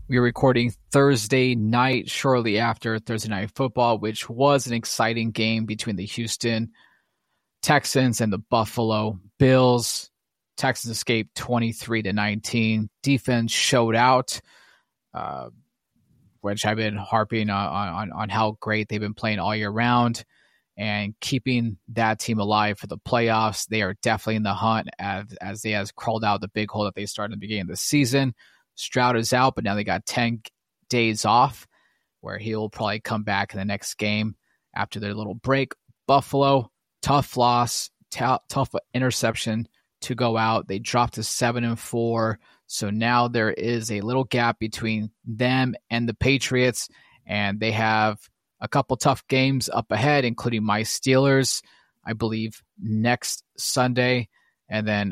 We are recording Thursday night, shortly after Thursday Night Football, which was an exciting game between the Houston Texans and the Buffalo Bills. Texans escaped 23-19. Defense showed out, which I've been harping on how great they've been playing all year round and keeping that team alive for the playoffs. They are definitely in the hunt as they has crawled out the big hole that they started in the beginning of the season. Stroud is out, but now they got 10 days off where he'll probably come back in the next game after their little break. Buffalo, tough loss, tough interception to go out. They dropped to 7-4. So now there is a little gap between them and the Patriots, and they have a couple tough games up ahead, including my Steelers, I believe, next Sunday, and then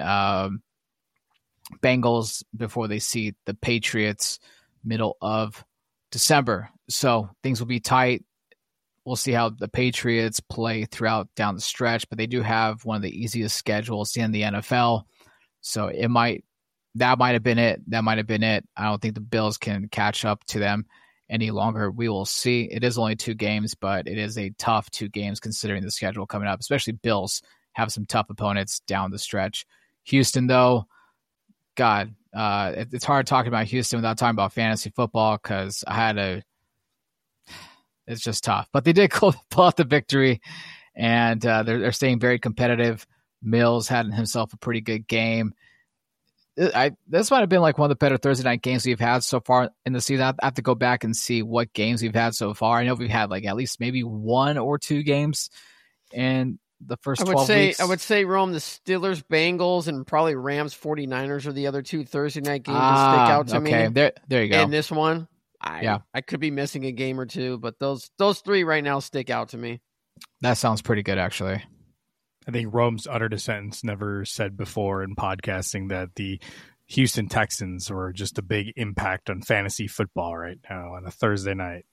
Bengals before they see the Patriots middle of December. So things will be tight. We'll see how the Patriots play throughout down the stretch, but they do have one of the easiest schedules in the NFL. So that might have been it. That might have been it. I don't think the Bills can catch up to them any longer. We will see. It is only 2 games, but it is a tough 2 games considering the schedule coming up, especially Bills have some tough opponents down the stretch. Houston, though, God, it's hard talking about Houston without talking about fantasy football because it's just tough. But they did pull out the victory, and they're staying very competitive. Mills had himself a pretty good game. This might have been like one of the better Thursday night games we've had so far in the season. I have to go back and see what games we've had so far. I know we've had like at least maybe 1 or 2 games in the first 12 weeks. I would say, Rome, the Steelers, Bengals, and probably Rams, 49ers are the other 2 Thursday night games that stick out to me. Okay, there you go. And this one, I could be missing a game or 2, but those 3 right now stick out to me. That sounds pretty good, actually. I think Rome's uttered a sentence never said before in podcasting that the Houston Texans were just a big impact on fantasy football right now on a Thursday night.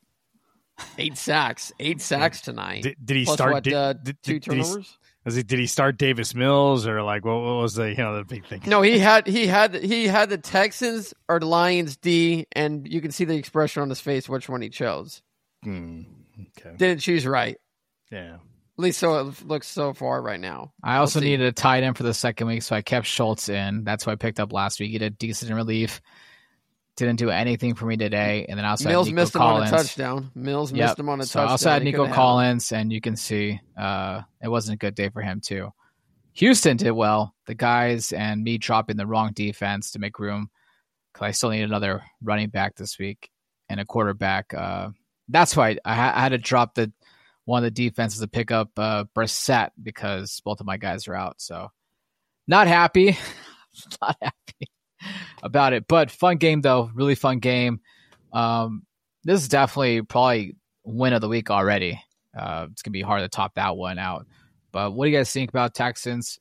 8 sacks tonight. Did he plus start? What, 2 turnovers? Did he start Davis Mills or like what was the big thing? No, he had the Texans or the Lions D, and you can see the expression on his face which one he chose. Okay. Didn't choose right. Yeah. At least so it looks so far right now. I also needed a tight end for the second week, so I kept Schultz in. That's what I picked up last week. He did decent relief. Didn't do anything for me today. And then I also Mills had Nico missed Collins. him on a touchdown. Missed him on a touchdown. I also had Nico Collins, and you can see it wasn't a good day for him too. Houston did well. The guys and me dropping the wrong defense to make room because I still need another running back this week and a quarterback. That's why I had to drop one of the defenses to pick up Brissett because both of my guys are out. So not happy. Not happy about it. But fun game, though. Really fun game. This is definitely probably win of the week already. It's going to be hard to top that one out. But what do you guys think about Texans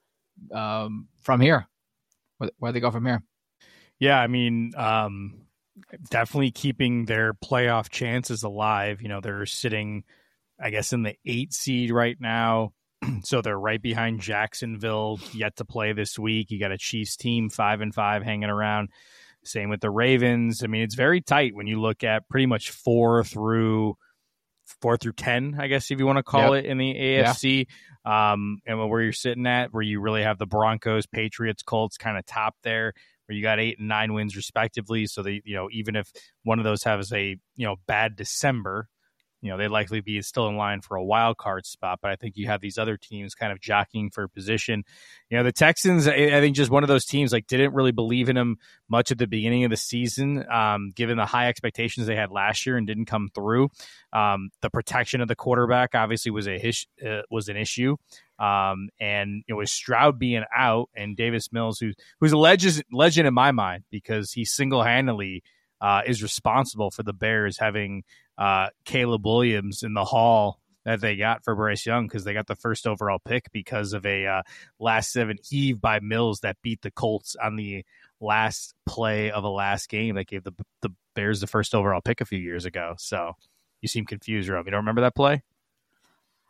from here? Where do they go from here? Yeah, I mean, definitely keeping their playoff chances alive. You know, they're sitting, I guess, in the 8 seed right now. So they're right behind Jacksonville, yet to play this week. You got a Chiefs team 5-5 hanging around. Same with the Ravens. I mean, it's very tight when you look at pretty much 4 through 10, I guess, if you want to call it, in the AFC. Yeah. And where you're sitting at, where you really have the Broncos, Patriots, Colts kind of top there, where you got 8 and 9 wins respectively. So they, even if one of those has a, bad December, they'd likely be still in line for a wild card spot. But I think you have these other teams kind of jockeying for position. The Texans, I think just one of those teams, like, didn't really believe in them much at the beginning of the season, given the high expectations they had last year and didn't come through. The protection of the quarterback obviously was an issue. And with Stroud being out and Davis Mills, who's a legend in my mind, because he single-handedly is responsible for the Bears having Caleb Williams in the haul that they got for Bryce Young, because they got the first overall pick because of a last 7 heave by Mills that beat the Colts on the last play of a last game that gave the Bears the first overall pick a few years ago. So you seem confused, Rob. You don't remember that play?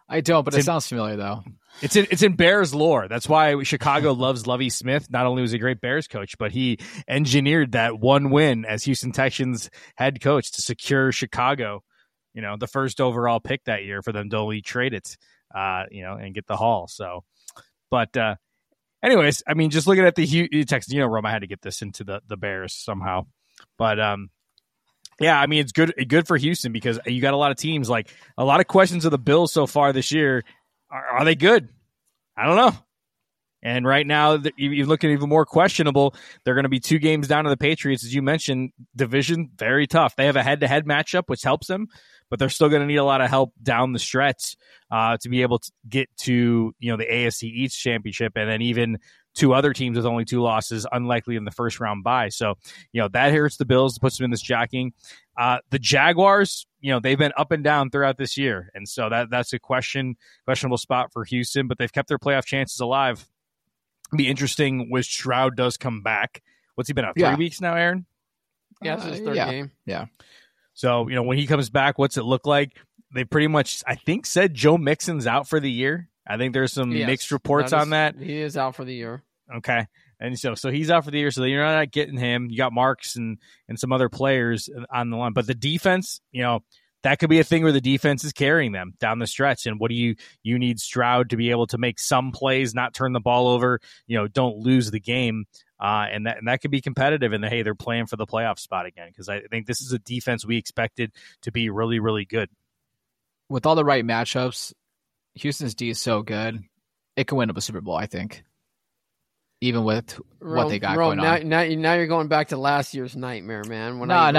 I don't, but it sounds familiar though. It's in Bears lore. That's why Chicago loves Lovie Smith. Not only was he a great Bears coach, but he engineered that one win as Houston Texans head coach to secure Chicago, the first overall pick that year for them to only trade it, and get the haul. So, but anyways, I mean, just looking at the Texans, Rome, I had to get this into the Bears somehow, but yeah, I mean, it's good for Houston because you got a lot of teams, like a lot of questions of the Bills so far this year. Are they good? I don't know. And right now, you're looking even more questionable. They're going to be 2 games down to the Patriots. As you mentioned, division, very tough. They have a head-to-head matchup, which helps them, but they're still going to need a lot of help down the stretch to be able to get to, the AFC East championship, and then even 2 other teams with only 2 losses, unlikely in the first round bye. So, that hurts the Bills, puts them in this jockeying. The Jaguars, they've been up and down throughout this year. And so that's a questionable spot for Houston, but they've kept their playoff chances alive. It'll be interesting when Stroud does come back. What's he been out? 3 weeks now, Aaron? Yeah, it's his third game. Yeah. So, when he comes back, what's it look like? They pretty much, I think, said Joe Mixon's out for the year. I think there's some mixed reports on that. He is out for the year. Okay. And so he's out for the year. So you're not getting him. You got Marks and some other players on the line. But the defense, that could be a thing where the defense is carrying them down the stretch. And what do you need Stroud to be able to make some plays, not turn the ball over, don't lose the game. And that could be competitive. And they're playing for the playoff spot again. Because I think this is a defense we expected to be really, really good. With all the right matchups, Houston's D is so good. It can win up a Super Bowl, I think. Even with what they got going on. Now you're going back to last year's nightmare, man. Man.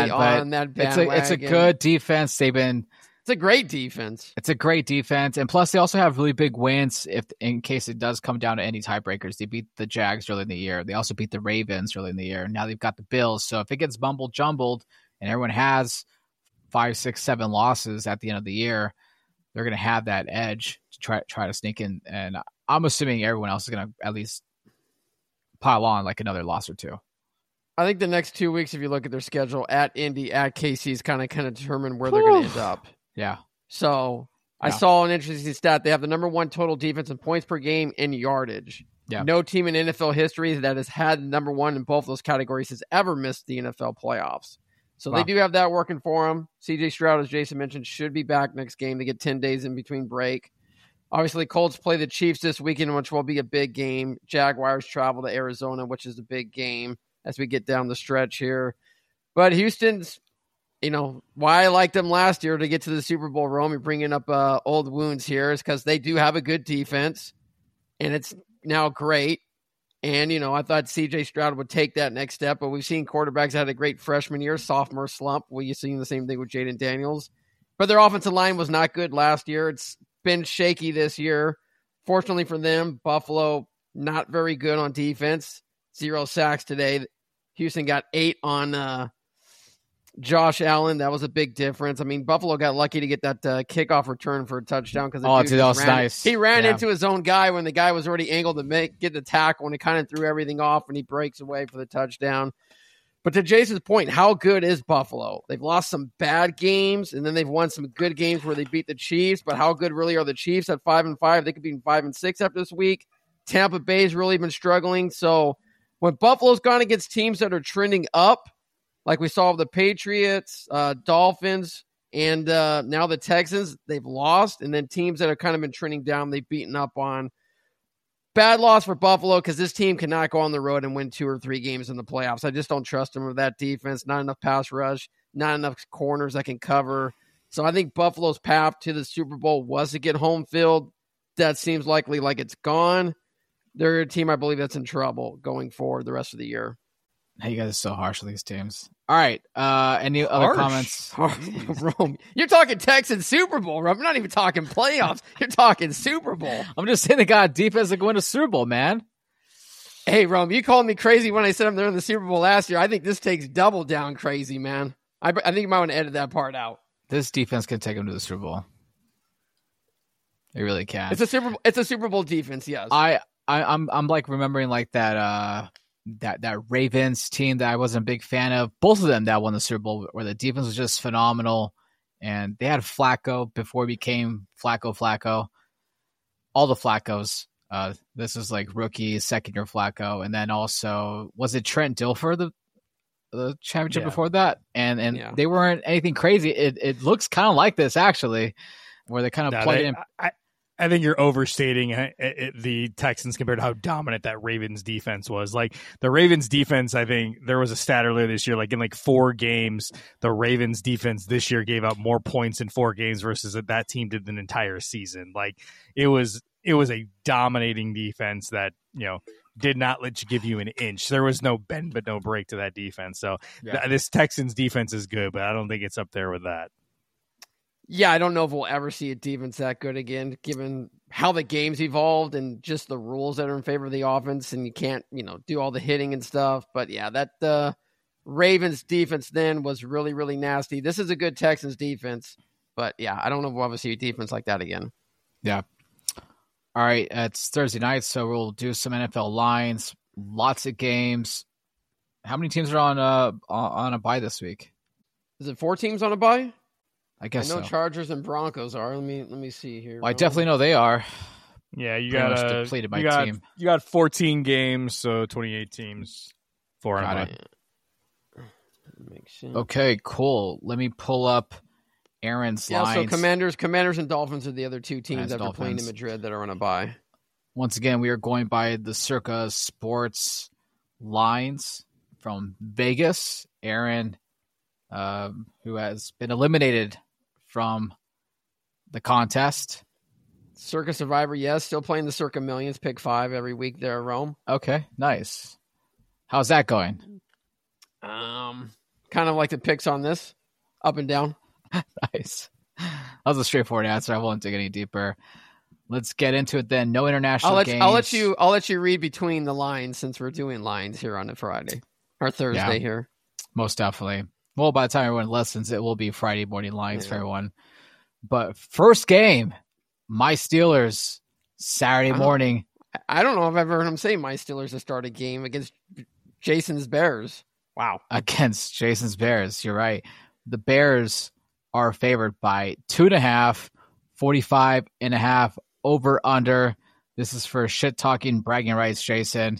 It's a good defense. It's a great defense. It's a great defense. And plus, they also have really big wins in case it does come down to any tiebreakers. They beat the Jags early in the year. They also beat the Ravens early in the year. Now they've got the Bills. So if it gets jumbled and everyone has 5, 6, 7 losses at the end of the year, they're going to have that edge to try to sneak in. And I'm assuming everyone else is going to at least pile on like another loss or 2. I think the next 2 weeks, if you look at their schedule, at Indy, at KC, is kind of determine where they're going to end up. Yeah. So I saw an interesting stat. They have the number 1 total defense in points per game and yardage. Yeah. No team in NFL history that has had number 1 in both those categories has ever missed the NFL playoffs. So they do have that working for them. CJ Stroud, as Jason mentioned, should be back next game. They get 10 days in between break. Obviously, Colts play the Chiefs this weekend, which will be a big game. Jaguars travel to Arizona, which is a big game as we get down the stretch here. But Houston's, why I liked them last year to get to the Super Bowl, Rome, you're bringing up old wounds here, is because they do have a good defense, and it's now great. And, I thought C.J. Stroud would take that next step, but we've seen quarterbacks that had a great freshman year, sophomore slump. You've seen the same thing with Jaden Daniels. But their offensive line was not good last year. It's been shaky this year. Fortunately for them, Buffalo not very good on defense. 0 sacks today. Houston got 8 on Josh Allen. That was a big difference. I mean, Buffalo got lucky to get that kickoff return for a touchdown because that was nice. He ran into his own guy when the guy was already angled to get the tackle, and he kind of threw everything off, and he breaks away for the touchdown. But to Jason's point, how good is Buffalo? They've lost some bad games, and then they've won some good games where they beat the Chiefs. But how good really are the Chiefs at 5-5? They could be 5-6 after this week. Tampa Bay's really been struggling. So when Buffalo's gone against teams that are trending up, like we saw with the Patriots, Dolphins, and now the Texans, they've lost. And then teams that have kind of been trending down, they've beaten up on. Bad loss for Buffalo because this team cannot go on the road and win 2 or 3 games in the playoffs. I just don't trust them with that defense. Not enough pass rush, not enough corners that can cover. So I think Buffalo's path to the Super Bowl was to get home field. That seems likely like it's gone. They're a team I believe that's in trouble going forward the rest of the year. Hey, you guys are so harsh on these teams. All right. Any other comments? Rome, you're talking Texans Super Bowl, Rome. You're not even talking playoffs. You're talking Super Bowl. I'm just saying they got defense that can win a Super Bowl, man. Hey, Rome, you called me crazy when I said I'm there in the Super Bowl last year. I think this takes double down crazy, man. I think you might want to edit that part out. This defense can take them to the Super Bowl. They really can. It's a Super Bowl defense, yes. I'm like remembering like that Ravens team that I wasn't a big fan of. Both of them that won the Super Bowl where the defense was just phenomenal and they had Flacco before he became Flacco. All the Flaccos. This is like rookie, second-year Flacco, and then also was it Trent Dilfer the championship before that? And they weren't anything crazy. It looks kind of like this actually, where they kind of plug in. I think you're overstating the Texans compared to how dominant that Ravens defense was. Like the Ravens defense, I think there was a stat earlier this year, like in like 4 games, the Ravens defense this year gave up more points in 4 games versus that team did an entire season. Like it was a dominating defense that, did not let you give you an inch. There was no bend but no break to that defense. So this Texans defense is good, but I don't think it's up there with that. Yeah, I don't know if we'll ever see a defense that good again, given how the game's evolved and just the rules that are in favor of the offense, and you can't, do all the hitting and stuff. But yeah, that Ravens defense then was really, really nasty. This is a good Texans defense, but yeah, I don't know if we'll ever see a defense like that again. Yeah. All right, it's Thursday night, so we'll do some NFL lines. Lots of games. How many teams are on a bye this week? Is it 4 teams on a bye? I guess I know so. Chargers and Broncos are. Let me see here. Well, I definitely know they are. Yeah, you Pretty got much depleted my team. You got 14 games, so 28 teams. 4 on a bye. Makes sense. Okay, cool. Let me pull up Aaron's lines. So Commanders and Dolphins are the other 2 teams after playing in Madrid that are on a bye. Once again, we are going by the Circa Sports lines from Vegas. Aaron, who has been eliminated from the contest. Circa Survivor, yes. Still playing the Circa Millions, pick 5 every week there at Rome. Okay, nice. How's that going? Kind of like the picks on this, up and down. Nice. That was a straightforward answer. I won't dig any deeper. Let's get into it then. No international games. I'll let you read between the lines since we're doing lines here on a Friday or Thursday here. Most definitely. Well, by the time everyone listens, it will be Friday morning lines for everyone. But first game, my Steelers, Saturday morning. I don't know if I've ever heard him say my Steelers to start a game against Jason's Bears. Wow. Against Jason's Bears. You're right. The Bears are favored by 2.5, 45.5 over under. This is for shit talking bragging rights, Jason.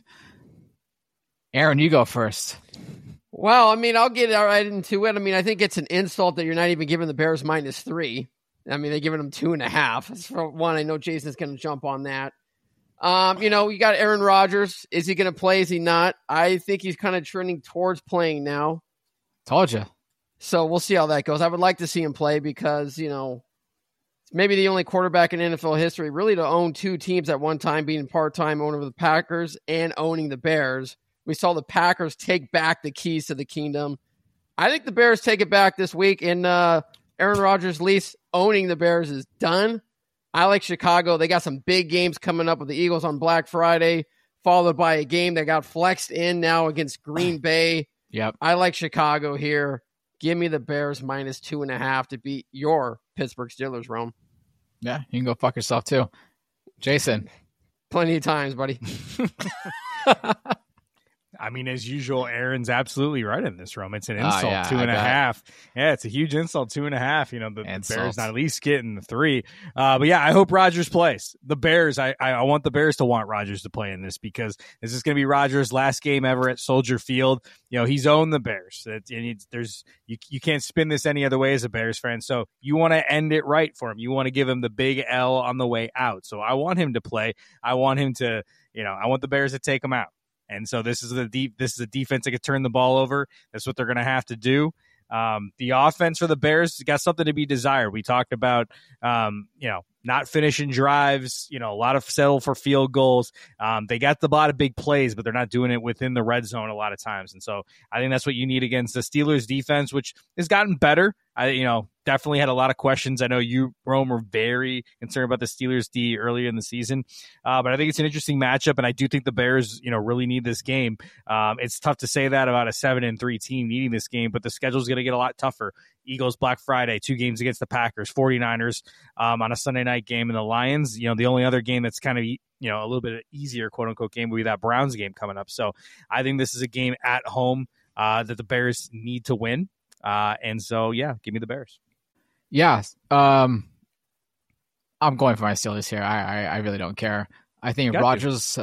Aaron, you go first. Well, I'll get right into it. I think it's an insult that you're not even giving the Bears -3. They're giving them 2.5. That's for one. I know Jason's going to jump on that. You got Aaron Rodgers. Is he going to play? Is he not? I think he's kind of trending towards playing now. Told you. So we'll see how that goes. I would like to see him play because, maybe the only quarterback in NFL history really to own 2 teams at one time, being part-time owner of the Packers and owning the Bears. We saw the Packers take back the keys to the kingdom. I think the Bears take it back this week, and Aaron Rodgers' lease owning the Bears is done. I like Chicago. They got some big games coming up with the Eagles on Black Friday, followed by a game that got flexed in now against Green Bay. Yep. I like Chicago here. Give me the Bears -2.5 to beat your Pittsburgh Steelers, Rome. Yeah, you can go fuck yourself too. Jason. Plenty of times, buddy. As usual, Aaron's absolutely right in this, Rome. It's an insult, 2.5. Yeah, it's a huge insult, 2.5. The Bears not at least getting the 3. But yeah, I hope Rodgers plays. The Bears, I want the Bears to want Rodgers to play in this because this is going to be Rodgers' last game ever at Soldier Field. He's owned the Bears. You can't spin this any other way as a Bears fan. So you want to end it right for him. You want to give him the big L on the way out. So I want him to play. I want him to, I want the Bears to take him out. And so this is a defense that could turn the ball over. That's what they're going to have to do. The offense for the Bears got something to be desired. We talked about, not finishing drives, a lot of settle for field goals. They got a lot of big plays, but they're not doing it within the red zone a lot of times. And so I think that's what you need against the Steelers defense, which has gotten better. Definitely had a lot of questions. I know you, Rome, were very concerned about the Steelers D earlier in the season. But I think it's an interesting matchup, and I do think the Bears, really need this game. It's tough to say that about a 7-3 team needing this game, but the schedule is going to get a lot tougher. Eagles Black Friday, 2 games against the Packers, 49ers on a Sunday night game, and the Lions. The only other game that's kind of a little bit easier, quote unquote, game would be that Browns game coming up. So I think this is a game at home that the Bears need to win. And so, yeah, give me the Bears. Yeah. I'm going for my Steelers here. I really don't care. I think Rodgers,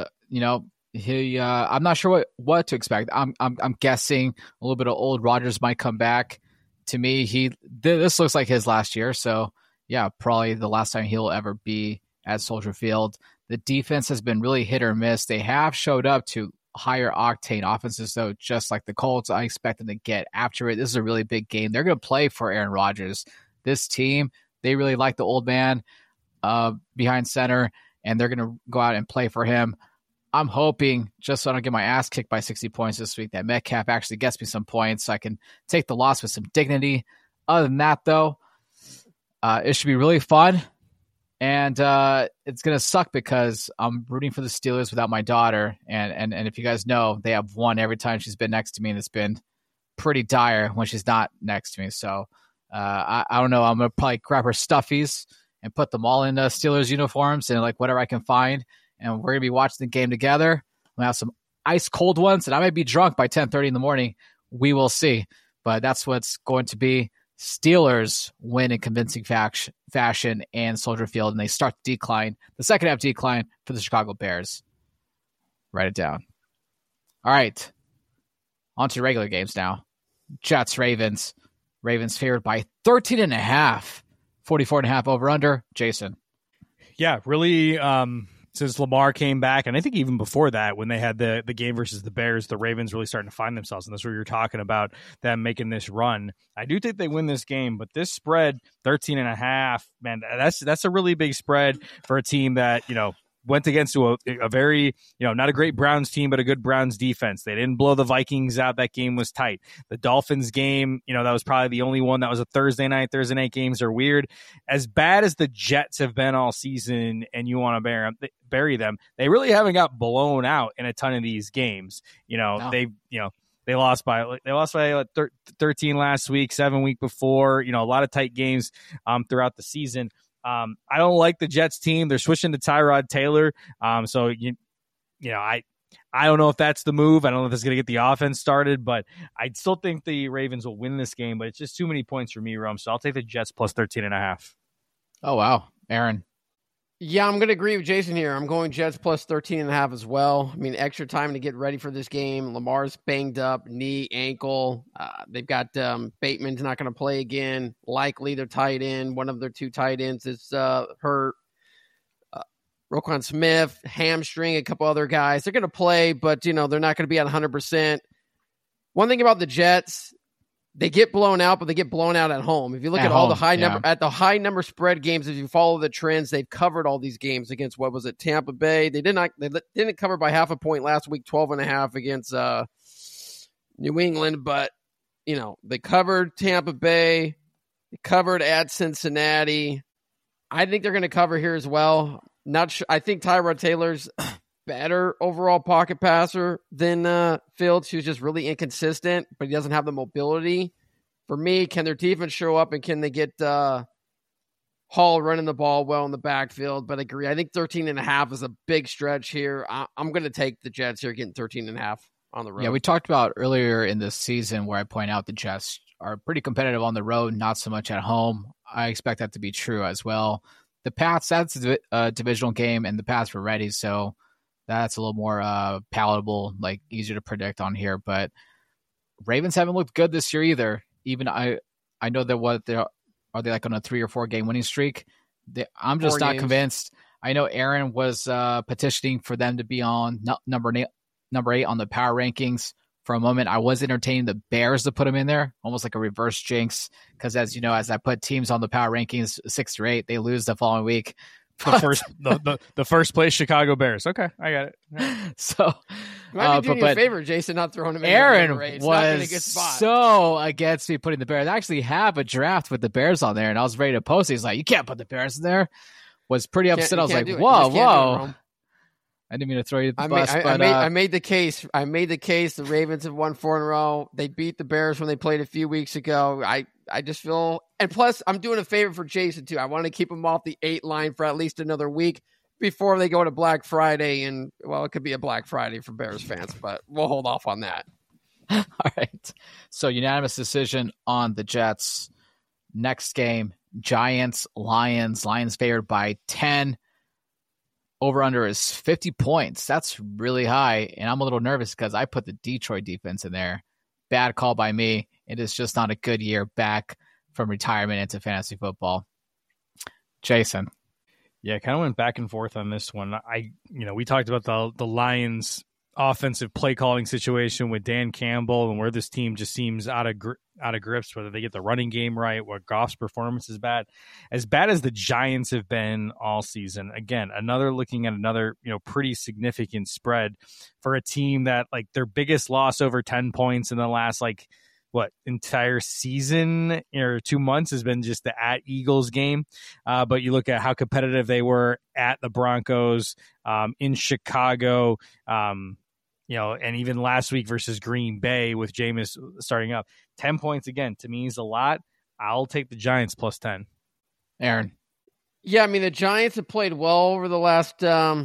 he I'm not sure what to expect. I'm guessing a little bit of old Rodgers might come back. To me, this looks like his last year, so yeah, probably the last time he'll ever be at Soldier Field. The defense has been really hit or miss. They have showed up to higher octane offenses, though, just like the Colts. I expect them to get after it. This is a really big game. They're going to play for Aaron Rodgers. This team, they really like the old man behind center, and they're going to go out and play for him. I'm hoping, just so I don't get my ass kicked by 60 points this week, that Metcalf actually gets me some points so I can take the loss with some dignity. Other than that, though, it should be really fun. And it's going to suck because I'm rooting for the Steelers without my daughter. And if you guys know, they have won every time she's been next to me, and it's been pretty dire when she's not next to me. So I don't know. I'm going to probably grab her stuffies and put them all in Steelers uniforms and like whatever I can find. And we're going to be watching the game together. We'll have some ice cold ones, and I might be drunk by 10:30 in the morning. We will see. But that's what's going to be. Steelers win in convincing fashion and Soldier Field, and they start the decline, the second half decline for the Chicago Bears. Write it down. All right. On to regular games now. Jets, Ravens. Ravens favored by 13.5. 44.5 over under. Jason. Yeah, really, since Lamar came back, and I think even before that, when they had the game versus the Bears, the Ravens really starting to find themselves, and that's what you're talking about, them making this run. I do think they win this game, but this spread, 13.5, man, that's a really big spread for a team that, went against a very, not a great Browns team, but a good Browns defense. They didn't blow the Vikings out. That game was tight. The Dolphins game, that was probably the only one that was a Thursday night. Thursday night games are weird. As bad as the Jets have been all season and you want to bury them, they really haven't got blown out in a ton of these games. No. They lost by 13 last week, 7 week before, a lot of tight games throughout the season. I don't like the Jets team. They're switching to Tyrod Taylor. So I don't know if that's the move. I don't know if that's going to get the offense started, but I still think the Ravens will win this game, but it's just too many points for me, Rome. So I'll take the Jets plus 13.5. Oh, wow. Aaron. Yeah, I'm going to agree with Jason here. I'm going Jets plus 13.5 as well. I mean, extra time to get ready for this game. Lamar's banged up, knee, ankle. They've got Bateman's not going to play again. Likely their tight end, one of their two tight ends is hurt. Roquan Smith, hamstring, a couple other guys. They're going to play, but, they're not going to be at 100%. One thing about the Jets, they get blown out, but they get blown out at home. If you look at all the high number spread games, if you follow the trends, they've covered all these games against Tampa Bay. They didn't cover by half a point last week, 12.5 against New England, but they covered Tampa Bay, they covered at Cincinnati. I think they're going to cover here as well. Not sure. I think Tyrod Taylor's better overall pocket passer than Fields, who's just really inconsistent, but he doesn't have the mobility. For me, can their defense show up and can they get Hall running the ball well in the backfield? But I agree. I think 13.5 is a big stretch here. I'm going to take the Jets here, getting 13.5 on the road. Yeah, we talked about earlier in this season where I point out the Jets are pretty competitive on the road, not so much at home. I expect that to be true as well. The Pats, that's a divisional game, and the Pats were ready, so that's a little more palatable, like easier to predict on here. But Ravens haven't looked good this year either. Even I know that are they like on a 3 or 4 game winning streak? I'm just not convinced. I know Aaron was petitioning for them to be on number 8 on the power rankings. For a moment, I was entertaining the Bears to put them in there, almost like a reverse jinx. Because as you know, as I put teams on the power rankings 6 or 8, they lose the following week. The first place Chicago Bears. Okay, I got it. Yeah. So, might be doing you a favor, Jason, not throwing him in. Aaron was so against me putting the Bears. I actually have a draft with the Bears on there, and I was ready to post it. He's like, "You can't put the Bears in there." Was pretty upset. I was like, "Whoa!" I didn't mean to throw you the bus. I made the case. The Ravens have won 4 in a row. They beat the Bears when they played a few weeks ago. I just feel, and plus I'm doing a favor for Jason too. I want to keep him off the 8 line for at least another week before they go to Black Friday. And well, it could be a Black Friday for Bears fans, but we'll hold off on that. All right. So unanimous decision on the Jets. Next game, Giants, Lions. Lions favored by 10. Over-under is 50 points. That's really high, and I'm a little nervous because I put the Detroit defense in there. Bad call by me. It is just not a good year back from retirement into fantasy football. Jason. Yeah, kind of went back and forth on this one. We talked about the Lions offensive play calling situation with Dan Campbell and where this team just seems out of grips, whether they get the running game right, what Goff's performance is bad as the Giants have been all season. Again, looking at another, pretty significant spread for a team that like their biggest loss over 10 points in the last entire season or 2 months has been just the at Eagles game. But you look at how competitive they were at the Broncos, in Chicago, and even last week versus Green Bay with Jameis starting up. 10 points again, to me, is a lot. I'll take the Giants plus 10. Aaron. Yeah, I mean, the Giants have played well over the last,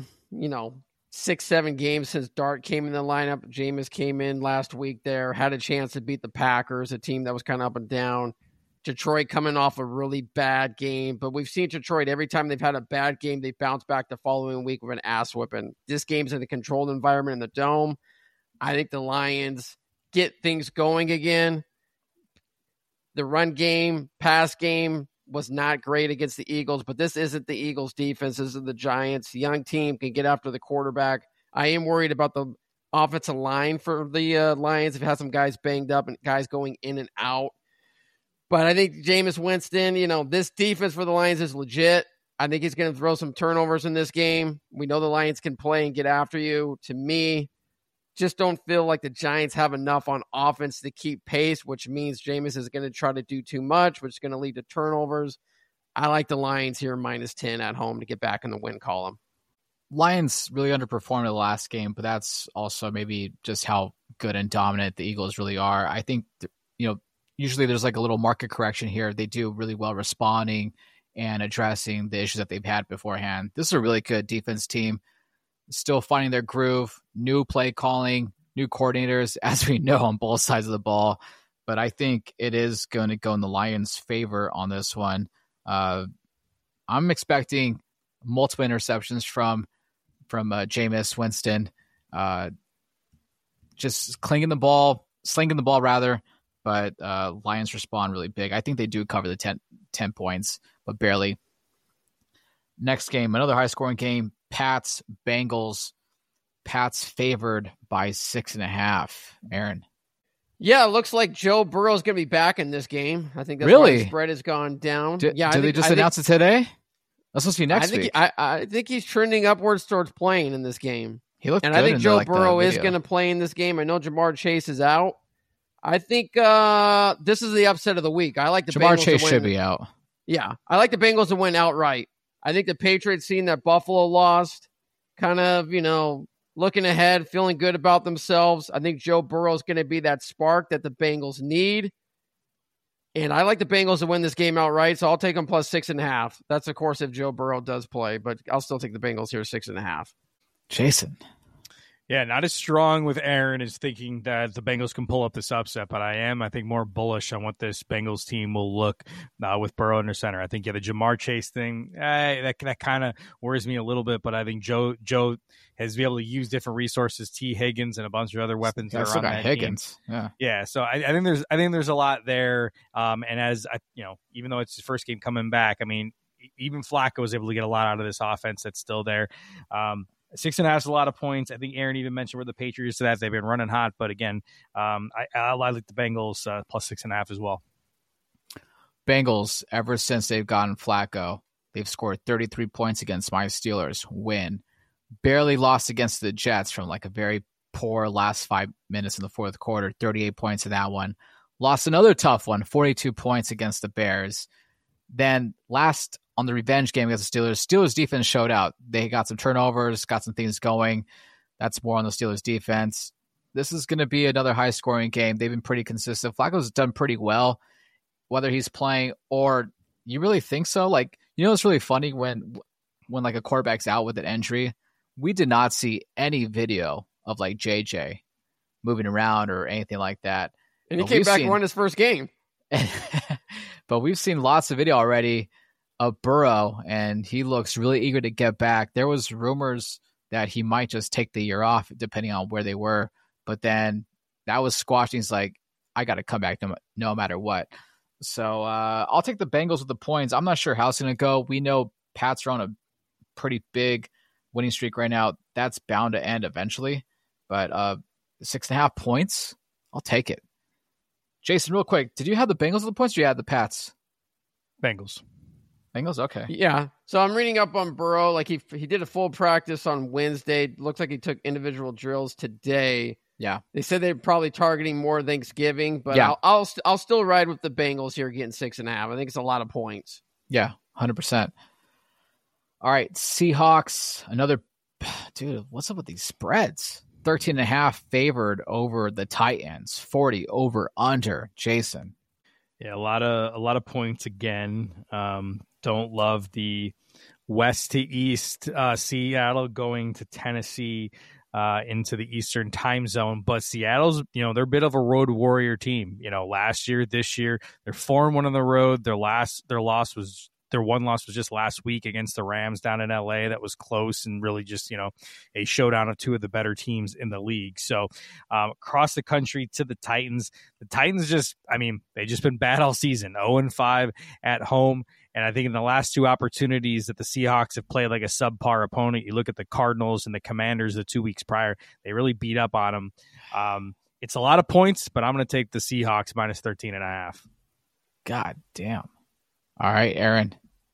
6-7 games since Dart came in the lineup. Jameis came in last week there, had a chance to beat the Packers, a team that was kind of up and down. Detroit coming off a really bad game, but we've seen Detroit every time they've had a bad game, they bounce back the following week with an ass whipping. This game's in a controlled environment in the Dome. I think the Lions get things going again. The run game, pass game was not great against the Eagles, but this isn't the Eagles defense. This is the Giants. Young team can get after the quarterback. I am worried about the offensive line for the Lions. They've had some guys banged up and guys going in and out. But I think Jameis Winston, this defense for the Lions is legit. I think he's going to throw some turnovers in this game. We know the Lions can play and get after you. To me, just don't feel like the Giants have enough on offense to keep pace, which means Jameis is going to try to do too much, which is going to lead to turnovers. I like the Lions here minus 10 at home to get back in the win column. Lions really underperformed the last game, but that's also maybe just how good and dominant the Eagles really are. I think, usually there's like a little market correction here. They do really well responding and addressing the issues that they've had beforehand. This is a really good defense team, still finding their groove, new play calling, new coordinators, as we know, on both sides of the ball. But I think it is going to go in the Lions' favor on this one. I'm expecting multiple interceptions from Jameis Winston, just slinging the ball rather. But Lions respond really big. I think they do cover the 10 points, but barely. Next game, another high-scoring game, Pats, Bengals. Pats favored by 6.5. Aaron. Yeah, it looks like Joe Burrow is going to be back in this game. I think that's really? why the spread has gone down. Did they just announce it today? That's supposed to be next week. I think he's trending upwards towards playing in this game. He looked good. I think Joe Burrow is going to play in this game. I know Jamar Chase is out. I think this is the upset of the week. I like the Jamar Bengals Chase to win. should be out. Yeah, I like the Bengals to win outright. I think the Patriots, seeing that Buffalo lost, kind of, looking ahead, feeling good about themselves. I think Joe Burrow is going to be that spark that the Bengals need. And I like the Bengals to win this game outright, so I'll take them plus 6.5. That's, of course, if Joe Burrow does play, but I'll still take the Bengals here 6.5. Jason. Yeah, not as strong with Aaron as thinking that the Bengals can pull up this upset, but I think, more bullish on what this Bengals team will look with Burrow under center. I think, the Jamar Chase thing, that kind of worries me a little bit, but I think Joe has been able to use different resources, T. Higgins and a bunch of other weapons that are on that Higgins. Team. Yeah. So I think there's a lot there, and as even though it's his first game coming back, even Flacco was able to get a lot out of this offense that's still there. 6.5 is a lot of points. I think Aaron even mentioned where the Patriots are at. They've been running hot, but again, I like the Bengals plus 6.5 as well. Bengals, ever since they've gotten Flacco, they've scored 33 points against my Steelers. Win. Barely lost against the Jets from a very poor last 5 minutes in the fourth quarter. 38 points in that one. Lost another tough one, 42 points against the Bears. Then last on the revenge game against the Steelers defense showed out. They got some turnovers, got some things going. That's more on the Steelers defense. This is going to be another high-scoring game. They've been pretty consistent. Flacco's done pretty well, whether he's playing or you really think so. It's really funny when a quarterback's out with an injury. We did not see any video of JJ moving around or anything like that. And he came back and won his first game. But we've seen lots of video already of Burrow, and he looks really eager to get back. There was rumors that he might just take the year off, depending on where they were. But then that was squashed. He's like, I got to come back no matter what. So I'll take the Bengals with the points. I'm not sure how it's going to go. We know Pats are on a pretty big winning streak right now. That's bound to end eventually. But 6.5 points, I'll take it. Jason, real quick, did you have the Bengals with the points or you had the Pats? Bengals. Bengals? Okay. Yeah. So I'm reading up on Burrow. Like he did a full practice on Wednesday. Looks like he took individual drills today. Yeah. They said they're probably targeting more Thanksgiving, but yeah. I'll still ride with the Bengals here getting 6.5. I think it's a lot of points. Yeah, 100%. All right, Seahawks, another dude, what's up with these spreads? 13.5 favored over the Titans, 40 over under. Jason. Yeah, a lot of points again. Don't love the west to east Seattle going to Tennessee into the Eastern time zone. But Seattle's, they're a bit of a road warrior team. Last year, this year, they're 4-1 on the road. Their one loss was just last week against the Rams down in LA. That was close and really just, a showdown of two of the better teams in the league. So across the country to the Titans they've just been bad all season, 0-5 at home. And I think in the last two opportunities that the Seahawks have played like a subpar opponent, you look at the Cardinals and the Commanders the 2 weeks prior, they really beat up on them. It's a lot of points, but I'm going to take the Seahawks minus 13.5. God damn. All right, Aaron.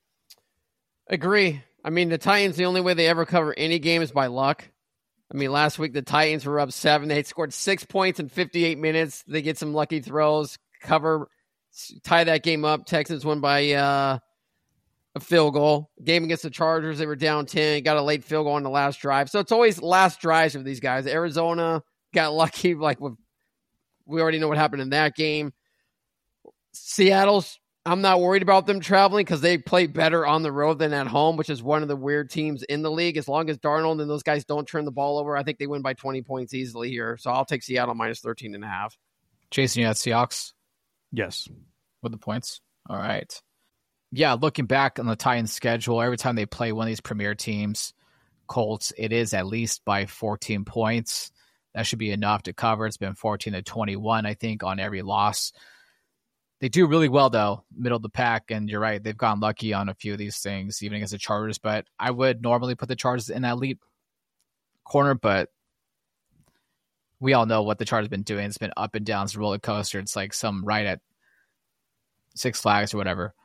Agree. The Titans, the only way they ever cover any game is by luck. Last week the Titans were up 7. They had scored 6 points in 58 minutes. They get some lucky throws, tie that game up. Texans won by a field goal. Game against the Chargers, they were down 10. Got a late field goal on the last drive. So it's always last drives for these guys. Arizona got lucky. We already know what happened in that game. Seattle's, I'm not worried about them traveling because they play better on the road than at home, which is one of the weird teams in the league. As long as Darnold and those guys don't turn the ball over, I think they win by 20 points easily here. So I'll take Seattle minus 13.5. Jason, you had Seahawks? Yes. With the points? All right. Yeah, looking back on the Titans' schedule, every time they play one of these premier teams, Colts, it is at least by 14 points. That should be enough to cover. It's been 14-21, I think, on every loss. They do really well, though, middle of the pack, and you're right. They've gotten lucky on a few of these things, even against the Chargers, but I would normally put the Chargers in that elite corner, but we all know what the Chargers have been doing. It's been up and down. It's a roller coaster. It's like some ride at Six Flags or whatever.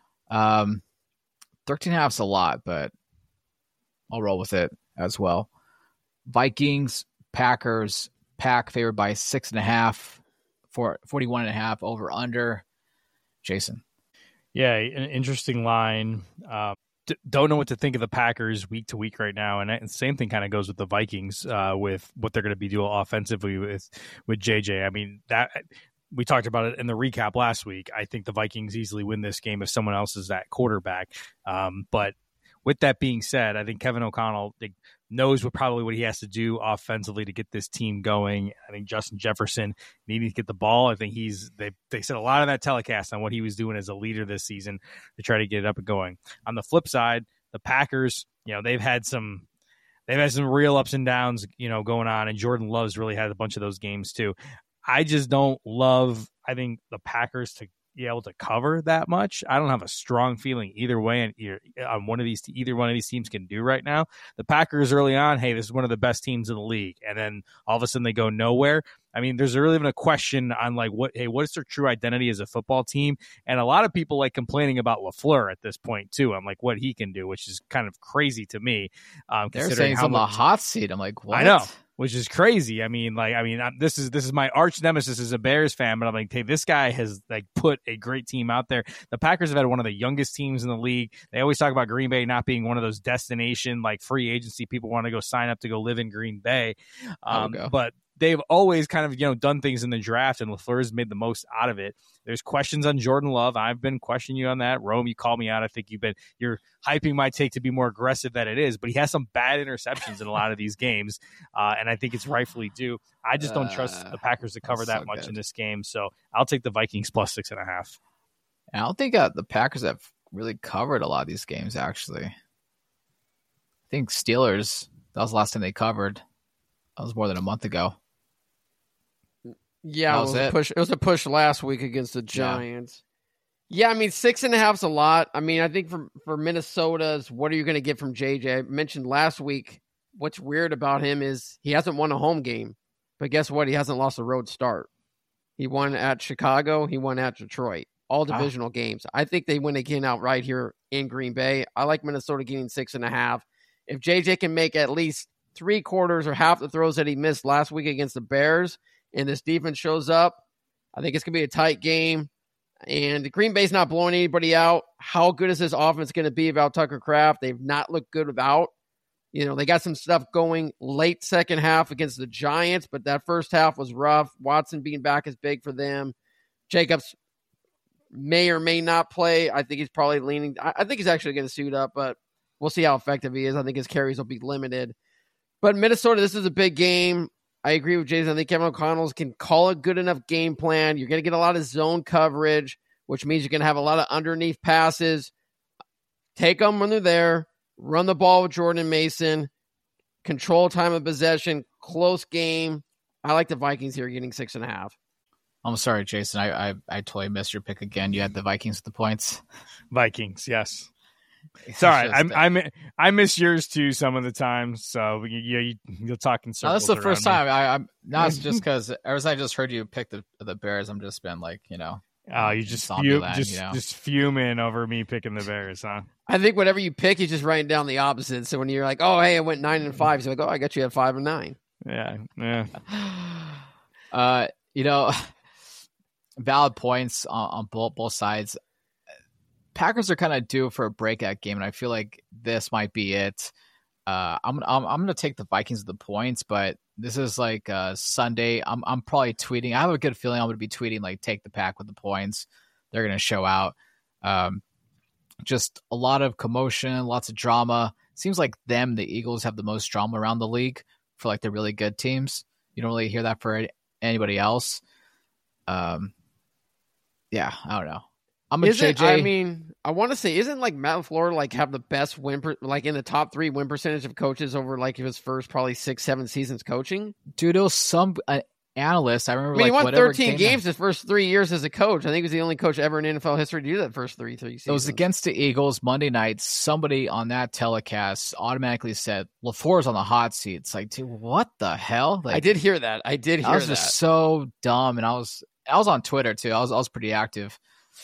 13.5 is a lot, but I'll roll with it as well. Vikings, Packers, Pack favored by 6.5, 41.5 over under. Jason. Yeah, an interesting line. Don't know what to think of the Packers week to week right now, and the same thing kind of goes with the Vikings with what they're going to be doing offensively with JJ. That we talked about it in the recap last week. I think the Vikings easily win this game if someone else is at quarterback. But with that being said, I think Kevin O'Connell knows what he has to do offensively to get this team going. I think Justin Jefferson needing to get the ball. I think they said a lot of that telecast on what he was doing as a leader this season to try to get it up and going. On the flip side, the Packers, they've had some real ups and downs, going on, and Jordan Love's really had a bunch of those games too. I just don't love, I think, the Packers to be able to cover that much. I don't have a strong feeling either way on either one of these teams can do right now. The Packers early on, hey, this is one of the best teams in the league, and then all of a sudden they go nowhere. There's really even a question on what is their true identity as a football team? And a lot of people complaining about LaFleur at this point too. I'm like, what he can do, which is kind of crazy to me. They're saying he's on the hot seat. I'm like, what? I know. Which is crazy. This is my arch nemesis as a Bears fan, but I'm like, hey, this guy has put a great team out there. The Packers have had one of the youngest teams in the league. They always talk about Green Bay not being one of those destination free agency people want to go sign up to go live in Green Bay. But they've always kind of, done things in the draft, and LaFleur's made the most out of it. There's questions on Jordan Love. I've been questioning you on that. Rome, you called me out. I think you're hyping my take to be more aggressive than it is, but he has some bad interceptions in a lot of these games, and I think it's rightfully due. I just don't trust the Packers to cover that much in this game, so I'll take the Vikings plus 6.5. And I don't think the Packers have really covered a lot of these games, actually. I think Steelers, that was the last time they covered. That was more than a month ago. Yeah, it was a push. It was a push last week against the Giants. Yeah, I mean, 6.5 is a lot. I mean, I think for Minnesota's, what are you going to get from JJ? I mentioned last week, what's weird about him is he hasn't won a home game. But guess what? He hasn't lost a road start. He won at Chicago. He won at Detroit. All divisional games. I think they win again outright here in Green Bay. I like Minnesota getting 6.5. If JJ can make at least 3/4 or half the throws that he missed last week against the Bears, and this defense shows up, I think it's going to be a tight game. And Green Bay's not blowing anybody out. How good is this offense going to be without Tucker Kraft? They've not looked good without. They got some stuff going late second half against the Giants, but that first half was rough. Watson being back is big for them. Jacobs may or may not play. I think he's probably leaning. I think he's actually going to suit up, but we'll see how effective he is. I think his carries will be limited. But Minnesota, this is a big game. I agree with Jason. I think Kevin O'Connell can call a good enough game plan. You're going to get a lot of zone coverage, which means you're going to have a lot of underneath passes. Take them when they're there. Run the ball with Jordan Mason. Control time of possession. Close game. I like the Vikings here getting 6.5. I'm sorry, Jason. I totally missed your pick again. You had the Vikings with the points. Vikings, yes. Sorry, I miss yours too some of the time. So you'll talk in circles. No, that's the first time. I'm not just because ever since I just heard you pick the Bears, I'm just been like, Oh, you just fuming over me picking the Bears, huh? I think whatever you pick, you're just writing down the opposite. So when you're like, oh, hey, I went 9-5, you're like, oh, I got you at 5-9. Yeah. Valid points on both sides. Packers are kind of due for a breakout game, and I feel like this might be it. I'm gonna take the Vikings with the points, but this is like Sunday. I'm probably tweeting. I have a good feeling I'm gonna be tweeting like take the Pack with the points. They're gonna show out. Just a lot of commotion, lots of drama. Seems like the Eagles have the most drama around the league for like the really good teams. You don't really hear that for anybody else. I don't know. I'm a JJ. I mean, I want to say, isn't like Matt LaFleur like have the best win like in the top 3 win percentage of coaches over like his first probably 6-7 seasons coaching? Dude, it was some analyst. I remember. He won 13 games his first 3 years as a coach. I think he was the only coach ever in NFL history to do that first three seasons. It was against the Eagles Monday night. Somebody on that telecast automatically said LaFleur's on the hot seat. It's like, dude, what the hell? Like, I did hear that. I was just so dumb, and I was on Twitter too. I was pretty active.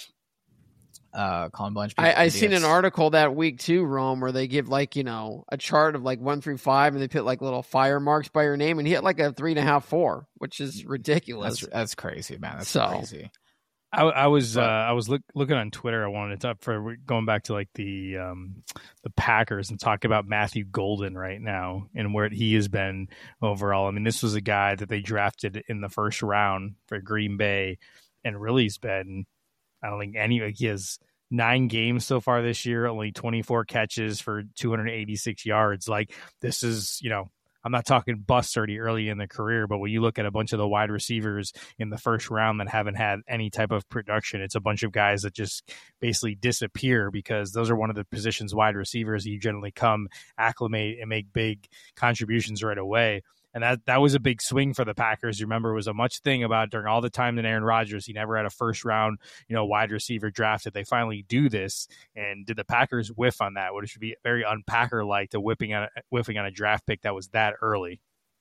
Calling a bunch of people I seen an article that week too, Rome, where they give like, a chart of like 1 through 5 and they put like little fire marks by your name, and he had like a 3.5, 4, which is ridiculous. That's crazy, man. That's crazy. I was looking on Twitter. I wanted to for going back to like the Packers and talk about Matthew Golden right now and where he has been overall. I mean, this was a guy that they drafted in the first round for Green Bay, and really he's been, I don't think he has 9 games so far this year, only 24 catches for 286 yards. Like, this is, I'm not talking bust early in the career, but when you look at a bunch of the wide receivers in the first round that haven't had any type of production, it's a bunch of guys that just basically disappear, because those are one of the positions, wide receivers, you generally come acclimate and make big contributions right away. And that was a big swing for the Packers. You remember, it was a much thing about during all the time that Aaron Rodgers, he never had a first round, wide receiver drafted. They finally do this. And did the Packers whiff on that? Which would be very un-Packer-like to whiffing on a draft pick that was that early.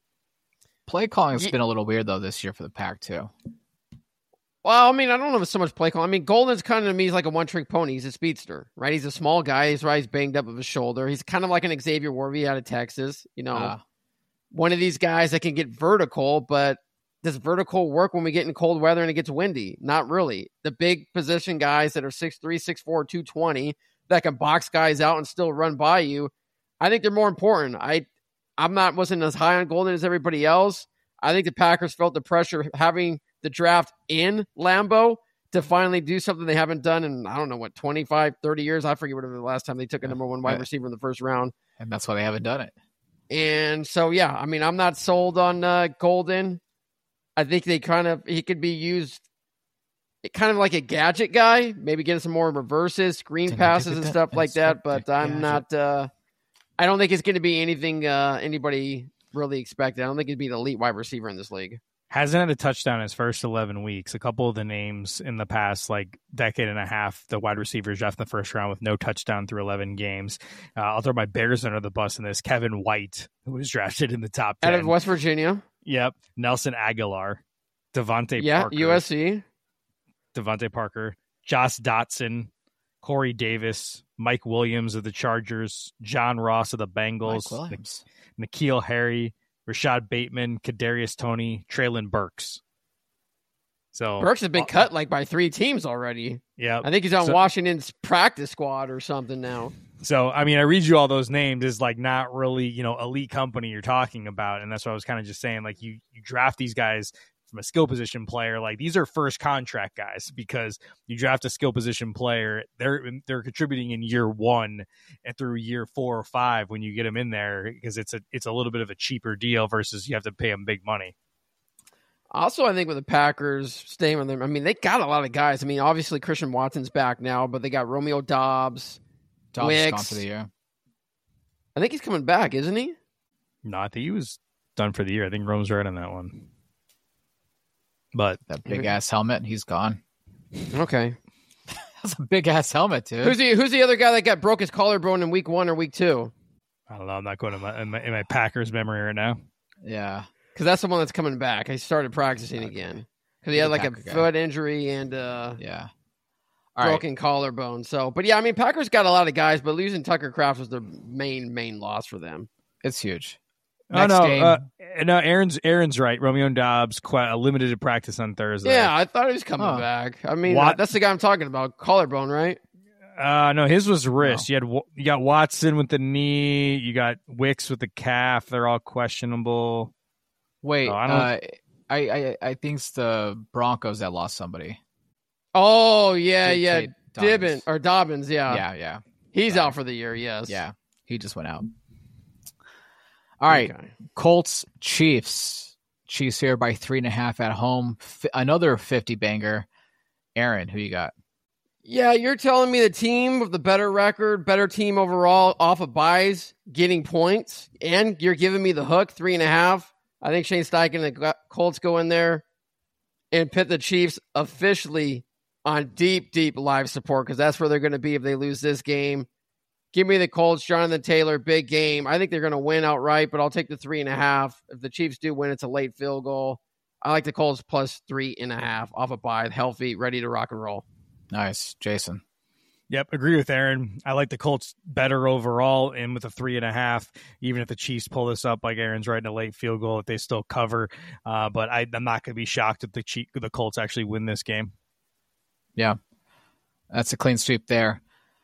Play calling has been a little weird though this year for the Pack too. Well, I mean, I don't know if it's so much play calling. I mean, Golden's kind of, to me, he's like a one-trick pony. He's a speedster, right? He's a small guy. He's banged up of his shoulder. He's kind of like an Xavier Worthy out of Texas, one of these guys that can get vertical, but does vertical work when we get in cold weather and it gets windy? Not really. The big position guys that are 6'3", 6'4", 220 that can box guys out and still run by you, I think they're more important. Wasn't as high on Golden as everybody else. I think the Packers felt the pressure having the draft in Lambeau to finally do something they haven't done in, 25, 30 years. I forget whatever the last time they took a number 1 wide receiver in the first round. And that's why they haven't done it. And so, I'm not sold on Golden. I think he could be used kind of like a gadget guy, maybe getting some more reverses, screen passes and stuff like that. But I'm not. I don't think it's going to be anything anybody really expected. I don't think it'd be the elite wide receiver in this league. Hasn't had a touchdown his first 11 weeks. A couple of the names in the past decade and a half, the wide receivers drafted in the first round with no touchdown through 11 games. I'll throw my Bears under the bus in this. Kevin White, who was drafted in the top 10. Out of West Virginia. Yep. Nelson Aguilar. Parker. USC. Devontae Parker. Josh Dotson. Corey Davis. Mike Williams of the Chargers. John Ross of the Bengals. N'Keal Harry. Rashad Bateman, Kadarius Toney, Treylon Burks. So Burks has been cut by 3 teams already. Yeah, I think he's on Washington's practice squad or something now. So I mean, I read you all those names is not really elite company you're talking about, and that's what I was kind of just saying. You draft these guys from a skill position player, these are first contract guys because you draft a skill position player, they're contributing in year 1 and through year 4 or 5 when you get them in there because it's a little bit of a cheaper deal versus you have to pay them big money. Also, I think with the Packers staying with them, I mean, they got a lot of guys. I mean, obviously Christian Watson's back now, but they got Romeo Doubs. Doubs is gone for the year. I think he's coming back, isn't he? No, I think he was done for the year. I think Rome's right on that one. But that big ass helmet, he's gone. Okay. That's a big ass helmet, dude. Who's the other guy that broke his collarbone in week 1 or week 2? I don't know. I'm not going to in my Packers memory right now. Yeah. Because that's the one that's coming back. He started practicing again. Because he had a foot injury and broken collarbone. So, but yeah, I mean, Packers got a lot of guys, but losing Tucker Kraft was the main loss for them. It's huge. Next game. No, Aaron's right. Romeo Doubs, a limited practice on Thursday. Yeah, I thought he was coming back. I mean, that's the guy I'm talking about. Collarbone, right? No, his was wrist. No. You got Watson with the knee. You got Wicks with the calf. They're all questionable. Wait, I think it's the Broncos that lost somebody. Oh yeah. Dobbins, yeah. Yeah. He's out for the year. Yes. Yeah, he just went out. All right, okay. Colts, Chiefs. Chiefs here by 3.5 at home. Another 50 banger. Aaron, who you got? Yeah, you're telling me the team with the better record, better team overall, off of buys, getting points, and you're giving me the hook, 3.5. I think Shane Steichen and the Colts go in there and pit the Chiefs officially on deep live support because that's where they're going to be if they lose this game. Give me the Colts, Jonathan Taylor, big game. I think they're going to win outright, but I'll take the 3.5. If the Chiefs do win, it's a late field goal. I like the Colts plus 3.5 off a bye, healthy, ready to rock and roll. Nice. Jason. Yep, agree with Aaron. I like the Colts better overall and with a 3.5, even if the Chiefs pull this up like Aaron's right in a late field goal, if they still cover. But I'm not going to be shocked if the Colts actually win this game. Yeah, that's a clean sweep there.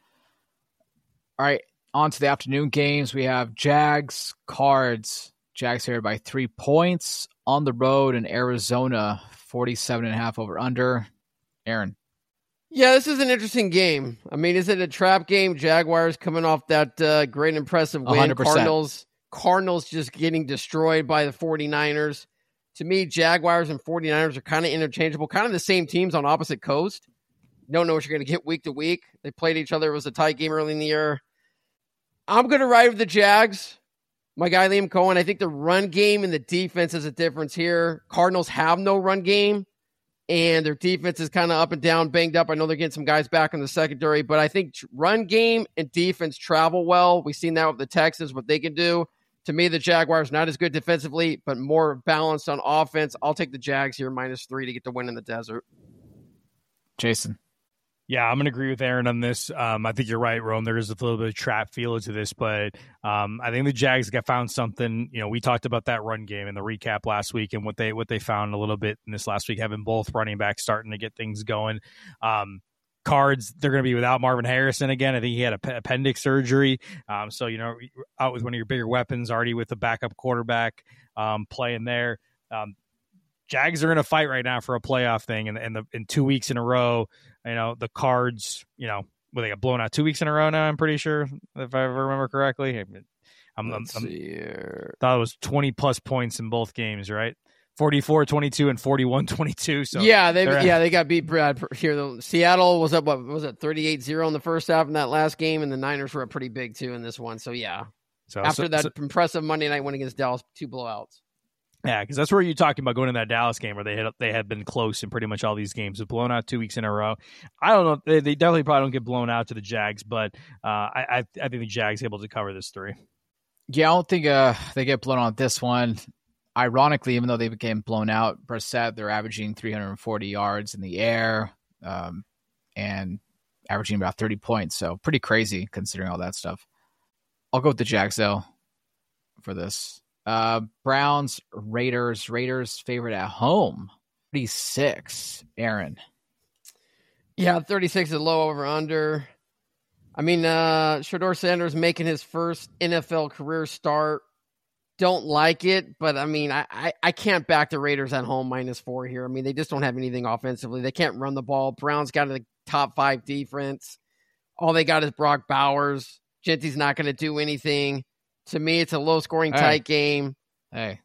All right, on to the afternoon games. We have Jags, Cards. Jags here by 3 points on the road in Arizona, 47.5 over under. Aaron. Yeah, this is an interesting game. I mean, is it a trap game? Jaguars coming off that great impressive win. 100%. Cardinals just getting destroyed by the 49ers. To me, Jaguars and 49ers are kind of interchangeable, kind of the same teams on opposite coast. You don't know what you're going to get week to week. They played each other. It was a tight game early in the year. I'm going to ride with the Jags. My guy, Liam Cohen, I think the run game and the defense is a difference here. Cardinals have no run game, and their defense is kind of up and down, banged up. I know they're getting some guys back in the secondary, but I think run game and defense travel well. We've seen that with the Texans, what they can do. To me, the Jaguars, not as good defensively, but more balanced on offense. I'll take the Jags here, -3 to get the win in the desert. Jason. Yeah, I'm going to agree with Aaron on this. I think you're right, Rome. There is a little bit of trap feel to this, but I think the Jags found something. You know, we talked about that run game in the recap last week and what they found a little bit in this last week, having both running backs starting to get things going. Cards, they're going to be without Marvin Harrison again. I think he had appendix surgery. So, you know, out with one of your bigger weapons, already with the backup quarterback playing there. Jags are in a fight right now for a playoff thing, and in 2 weeks in a row, you know, the Cards, you know, they got blown out 2 weeks in a row now, I'm pretty sure, if I remember correctly. I thought it was 20 plus points in both games, right? 44-22 and 41-22. So they got beat here. Seattle was up, what was it, 38-0 in the first half in that last game, and the Niners were up pretty big too in this one. So yeah. So after that impressive Monday night win against Dallas, 2 blowouts. Yeah, because that's where you're talking about going to that Dallas game where they had been close in pretty much all these games. They've blown out 2 weeks in a row. I don't know. They definitely probably don't get blown out to the Jags, but I think the Jags able to cover this 3. Yeah, I don't think they get blown out this one. Ironically, even though they became blown out, Brissett, they're averaging 340 yards in the air and averaging about 30 points. So pretty crazy considering all that stuff. I'll go with the Jags, though, for this. Browns, Raiders favorite at home. 36, Aaron. Yeah, 36 is low over under. I mean, Shedeur Sanders making his first NFL career start. Don't like it, but I mean, I can't back the Raiders at home -4 here. I mean, they just don't have anything offensively. They can't run the ball. Browns got a top 5 defense. All they got is Brock Bowers. Genty's not going to do anything. To me, it's a low-scoring, tight game. Hey,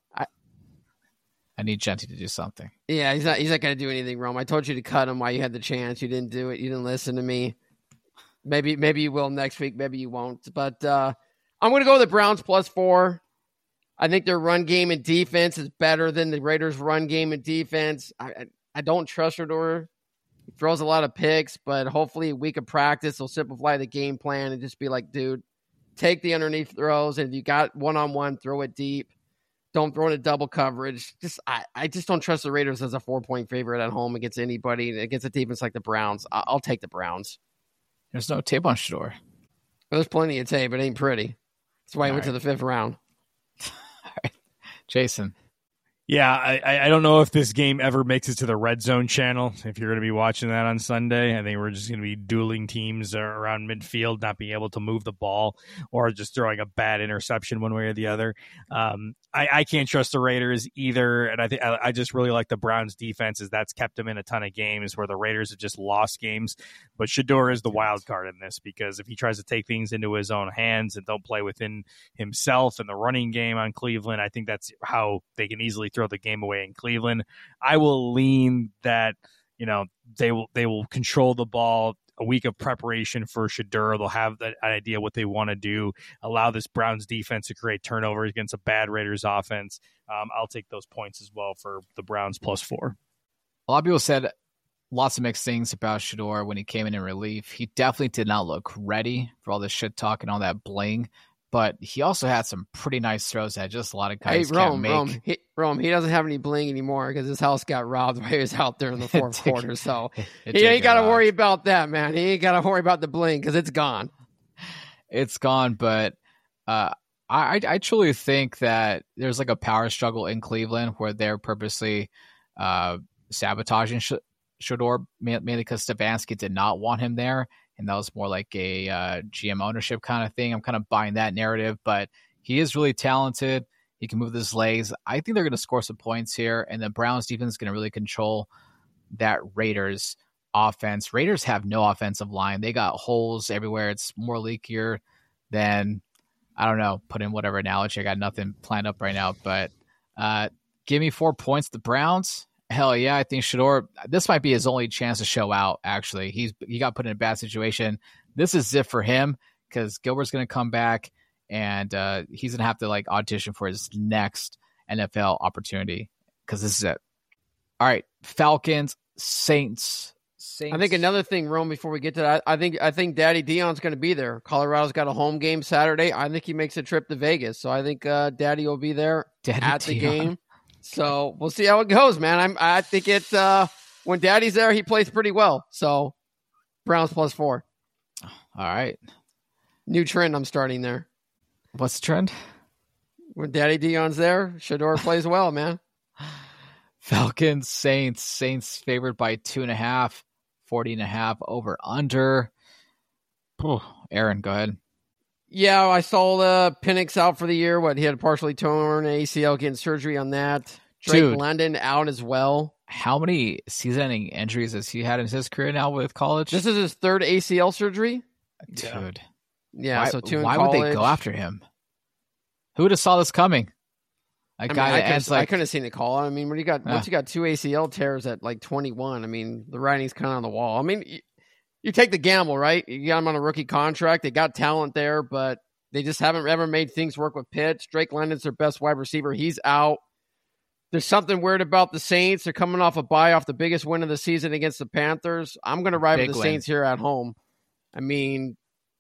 I need Genty to do something. Yeah, he's not going to do anything, Rome. I told you to cut him while you had the chance. You didn't do it. You didn't listen to me. Maybe you will next week. Maybe you won't. But I'm going to go with the Browns +4. I think their run game and defense is better than the Raiders' run game and defense. I don't trust Shedeur. He throws a lot of picks, but hopefully a week of practice will simplify the game plan and just be like, dude, take the underneath throws, and if you got one-on-one, throw it deep. Don't throw into double coverage. I just don't trust the Raiders as a 4-point favorite at home against anybody, against a defense like the Browns. I'll take the Browns. There's no tape on Shedeur. There's plenty of tape. It ain't pretty. That's why he went to the 5th round. All right. Jason. Yeah, I don't know if this game ever makes it to the Red Zone channel. If you're going to be watching that on Sunday, I think we're just going to be dueling teams around midfield, not being able to move the ball or just throwing a bad interception one way or the other. I can't trust the Raiders either, and I just really like the Browns' defense, as that's kept them in a ton of games where the Raiders have just lost games. But Shedeur is the wild card in this, because if he tries to take things into his own hands and don't play within himself and the running game on Cleveland, I think that's how they can easily throw the game away in Cleveland. I will lean that, they will control the ball. A week of preparation for Shedeur. They'll have that idea what they want to do. Allow this Browns defense to create turnovers against a bad Raiders offense. I'll take those points as well for the Browns +4. A lot of people said lots of mixed things about Shedeur when he came in relief. He definitely did not look ready for all this shit talk and all that bling. But he also had some pretty nice throws that just a lot of guys can't make. Rome, he doesn't have any bling anymore because his house got robbed while he was out there in the 4th quarter. So he ain't got to worry about that, man. He ain't got to worry about the bling because it's gone. It's gone, but I truly think that there's like a power struggle in Cleveland where they're purposely sabotaging Shedeur, mainly because Stefanski did not want him there. And that was more like a GM ownership kind of thing. I'm kind of buying that narrative, but he is really talented. He can move his legs. I think they're going to score some points here, and the Browns defense is going to really control that Raiders offense. Raiders have no offensive line. They got holes everywhere. It's more leakier than, I don't know, put in whatever analogy. I got nothing planned up right now, but give me 4 points. The Browns. Hell yeah, I think Shedeur, this might be his only chance to show out, actually. He got put in a bad situation. This is it for him because Gilbert's going to come back, and he's going to have to audition for his next NFL opportunity because this is it. All right, Falcons, Saints. I think another thing, Rome, before we get to that, I think Daddy Dion's going to be there. Colorado's got a home game Saturday. I think he makes a trip to Vegas, so I think Daddy will be there the game. So we'll see how it goes, man. I think it's when Daddy's there, he plays pretty well. So Browns +4. All right. New trend I'm starting there. What's the trend? When Daddy Dion's there, Shedeur plays well, man. Falcons, Saints favored by 2.5, 40.5 over under. Aaron, go ahead. Yeah, I saw Penix out for the year. He had a partially torn ACL, getting surgery on that. Drake London out as well. How many season-ending injuries has he had in his career now with college? This is his 3rd ACL surgery. Dude. Yeah, so 2 in college. Why would they go after him? Who would have saw this coming? I couldn't have seen it call. I mean, when once you got 2 ACL tears at like 21, I mean, the writing's kind of on the wall. I mean, you take the gamble, right? You got him on a rookie contract. They got talent there, but they just haven't ever made things work with Pitts. Drake London's their best wide receiver. He's out. There's something weird about the Saints. They're coming off a bye off the biggest win of the season against the Panthers. I'm going to ride with the Saints here at home. I mean,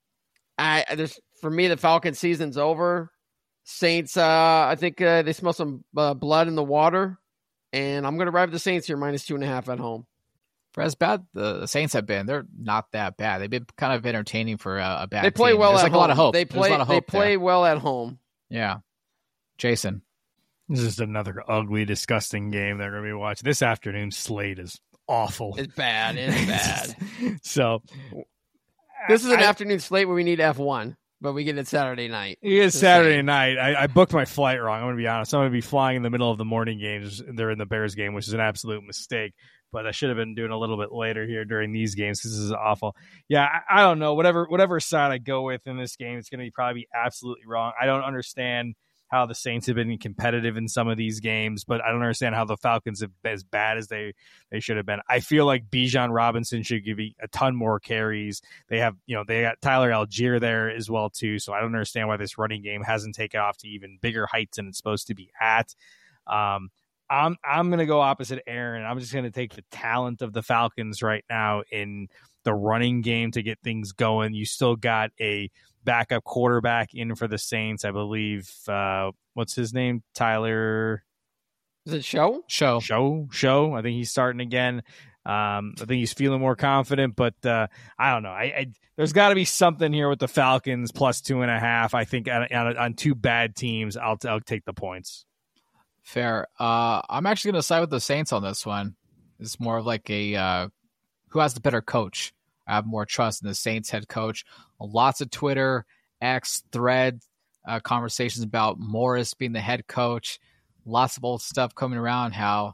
for me, the Falcons season's over. Saints, I think they smell some blood in the water, and I'm going to ride with the Saints here, -2.5 at home. For as bad the Saints have been, they're not that bad. They've been kind of entertaining for a bad team. They play well There's at home. A lot of hope. They play well at home. Yeah. Jason. This is another ugly, disgusting game they're going to be watching. This afternoon's slate is awful. It's bad. It's bad. So this is an afternoon slate where we need F1, but we get it Saturday night. It's Saturday night. I booked my flight wrong. I'm going to be honest. I'm going to be flying in the middle of the morning games. They're in the Bears game, which is an absolute mistake. But I should have been doing a little bit later here during these games because this is awful. Yeah, I don't know. Whatever side I go with in this game, it's going to probably be absolutely wrong. I don't understand how the Saints have been competitive in some of these games, but I don't understand how the Falcons have been as bad as they should have been. I feel like Bijan Robinson should give you a ton more carries. They got Tyler Algier there as well too, so I don't understand why this running game hasn't taken off to even bigger heights than it's supposed to be at. I'm going to go opposite Aaron. I'm just going to take the talent of the Falcons right now in the running game to get things going. You still got a backup quarterback in for the Saints, I believe. What's his name? Tyler. Is it Show? Show. I think he's starting again. I think he's feeling more confident, but I don't know. There's got to be something here with the Falcons +2.5. I think on two bad teams, I'll take the points. Fair. I'm actually going to side with the Saints on this one. It's more of like a who has the better coach. I have more trust in the Saints head coach. Lots of Twitter, X, thread conversations about Morris being the head coach. Lots of old stuff coming around how,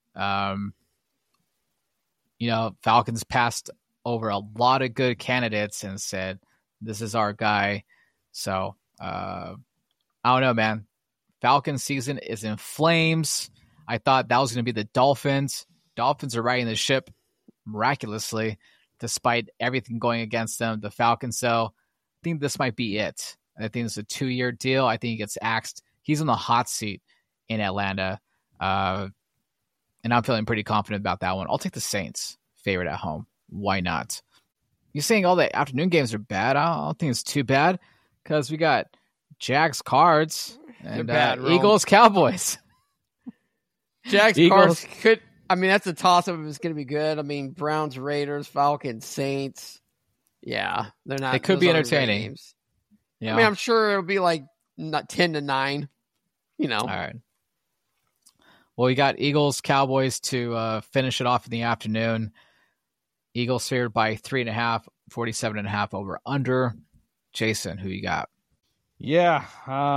Falcons passed over a lot of good candidates and said, this is our guy. So, I don't know, man. Falcons season is in flames. I thought that was going to be the Dolphins. Dolphins are riding the ship miraculously, despite everything going against them. The Falcons, though, I think this might be it. I think it's a 2-year deal. I think he gets axed. He's on the hot seat in Atlanta. And I'm feeling pretty confident about that one. I'll take the Saints favorite at home. Why not? You're saying all the afternoon games are bad? I don't think it's too bad because we got Jags Cards and Eagles Cowboys. Jags Cards could... I mean, that's a toss-up if it's going to be good. I mean, Browns, Raiders, Falcons, Saints. Yeah, they're not. It could be entertaining. Games. Yeah. I mean, I'm sure it'll be like 10-9. All right. Well, we got Eagles, Cowboys to finish it off in the afternoon. Eagles favored by 3.5, 47.5 over under. Jason, who you got? Yeah.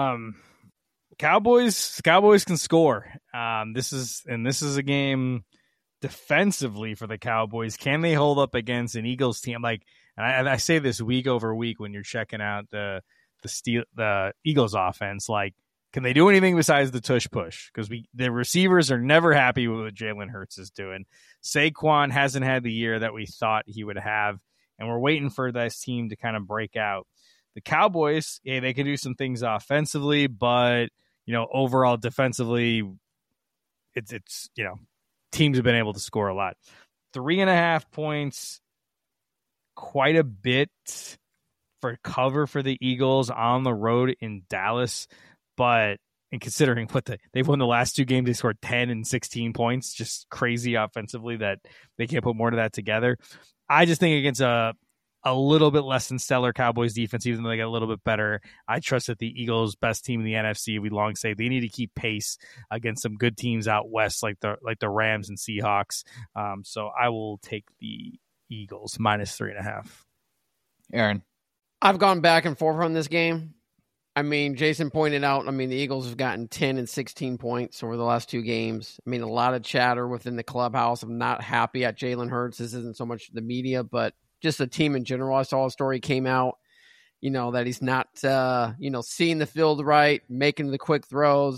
Cowboys can score. This is a game defensively for the Cowboys. Can they hold up against an Eagles team? And I say this week over week when you're checking out the Eagles offense. Like, can they do anything besides the tush push? Because the receivers are never happy with what Jalen Hurts is doing. Saquon hasn't had the year that we thought he would have, and we're waiting for this team to kind of break out. The Cowboys, they can do some things offensively, but overall defensively, it's teams have been able to score a lot. 3.5 points, quite a bit for cover for the Eagles on the road in Dallas. But in considering they've won the last two games, they scored 10 and 16 points, just crazy offensively that they can't put more to that together. I just think against a little bit less than stellar Cowboys defense, even though they get a little bit better, I trust that the Eagles, best team in the NFC, we long say they need to keep pace against some good teams out west, like the Rams and Seahawks. So I will take the Eagles -3.5. Aaron, I've gone back and forth on this game. I mean, Jason pointed out, the Eagles have gotten 10 and 16 points over the last two games. I mean, a lot of chatter within the clubhouse. I'm not happy at Jalen Hurts. This isn't so much the media, but just the team in general. I saw a story came out, that he's not, seeing the field right, making the quick throws,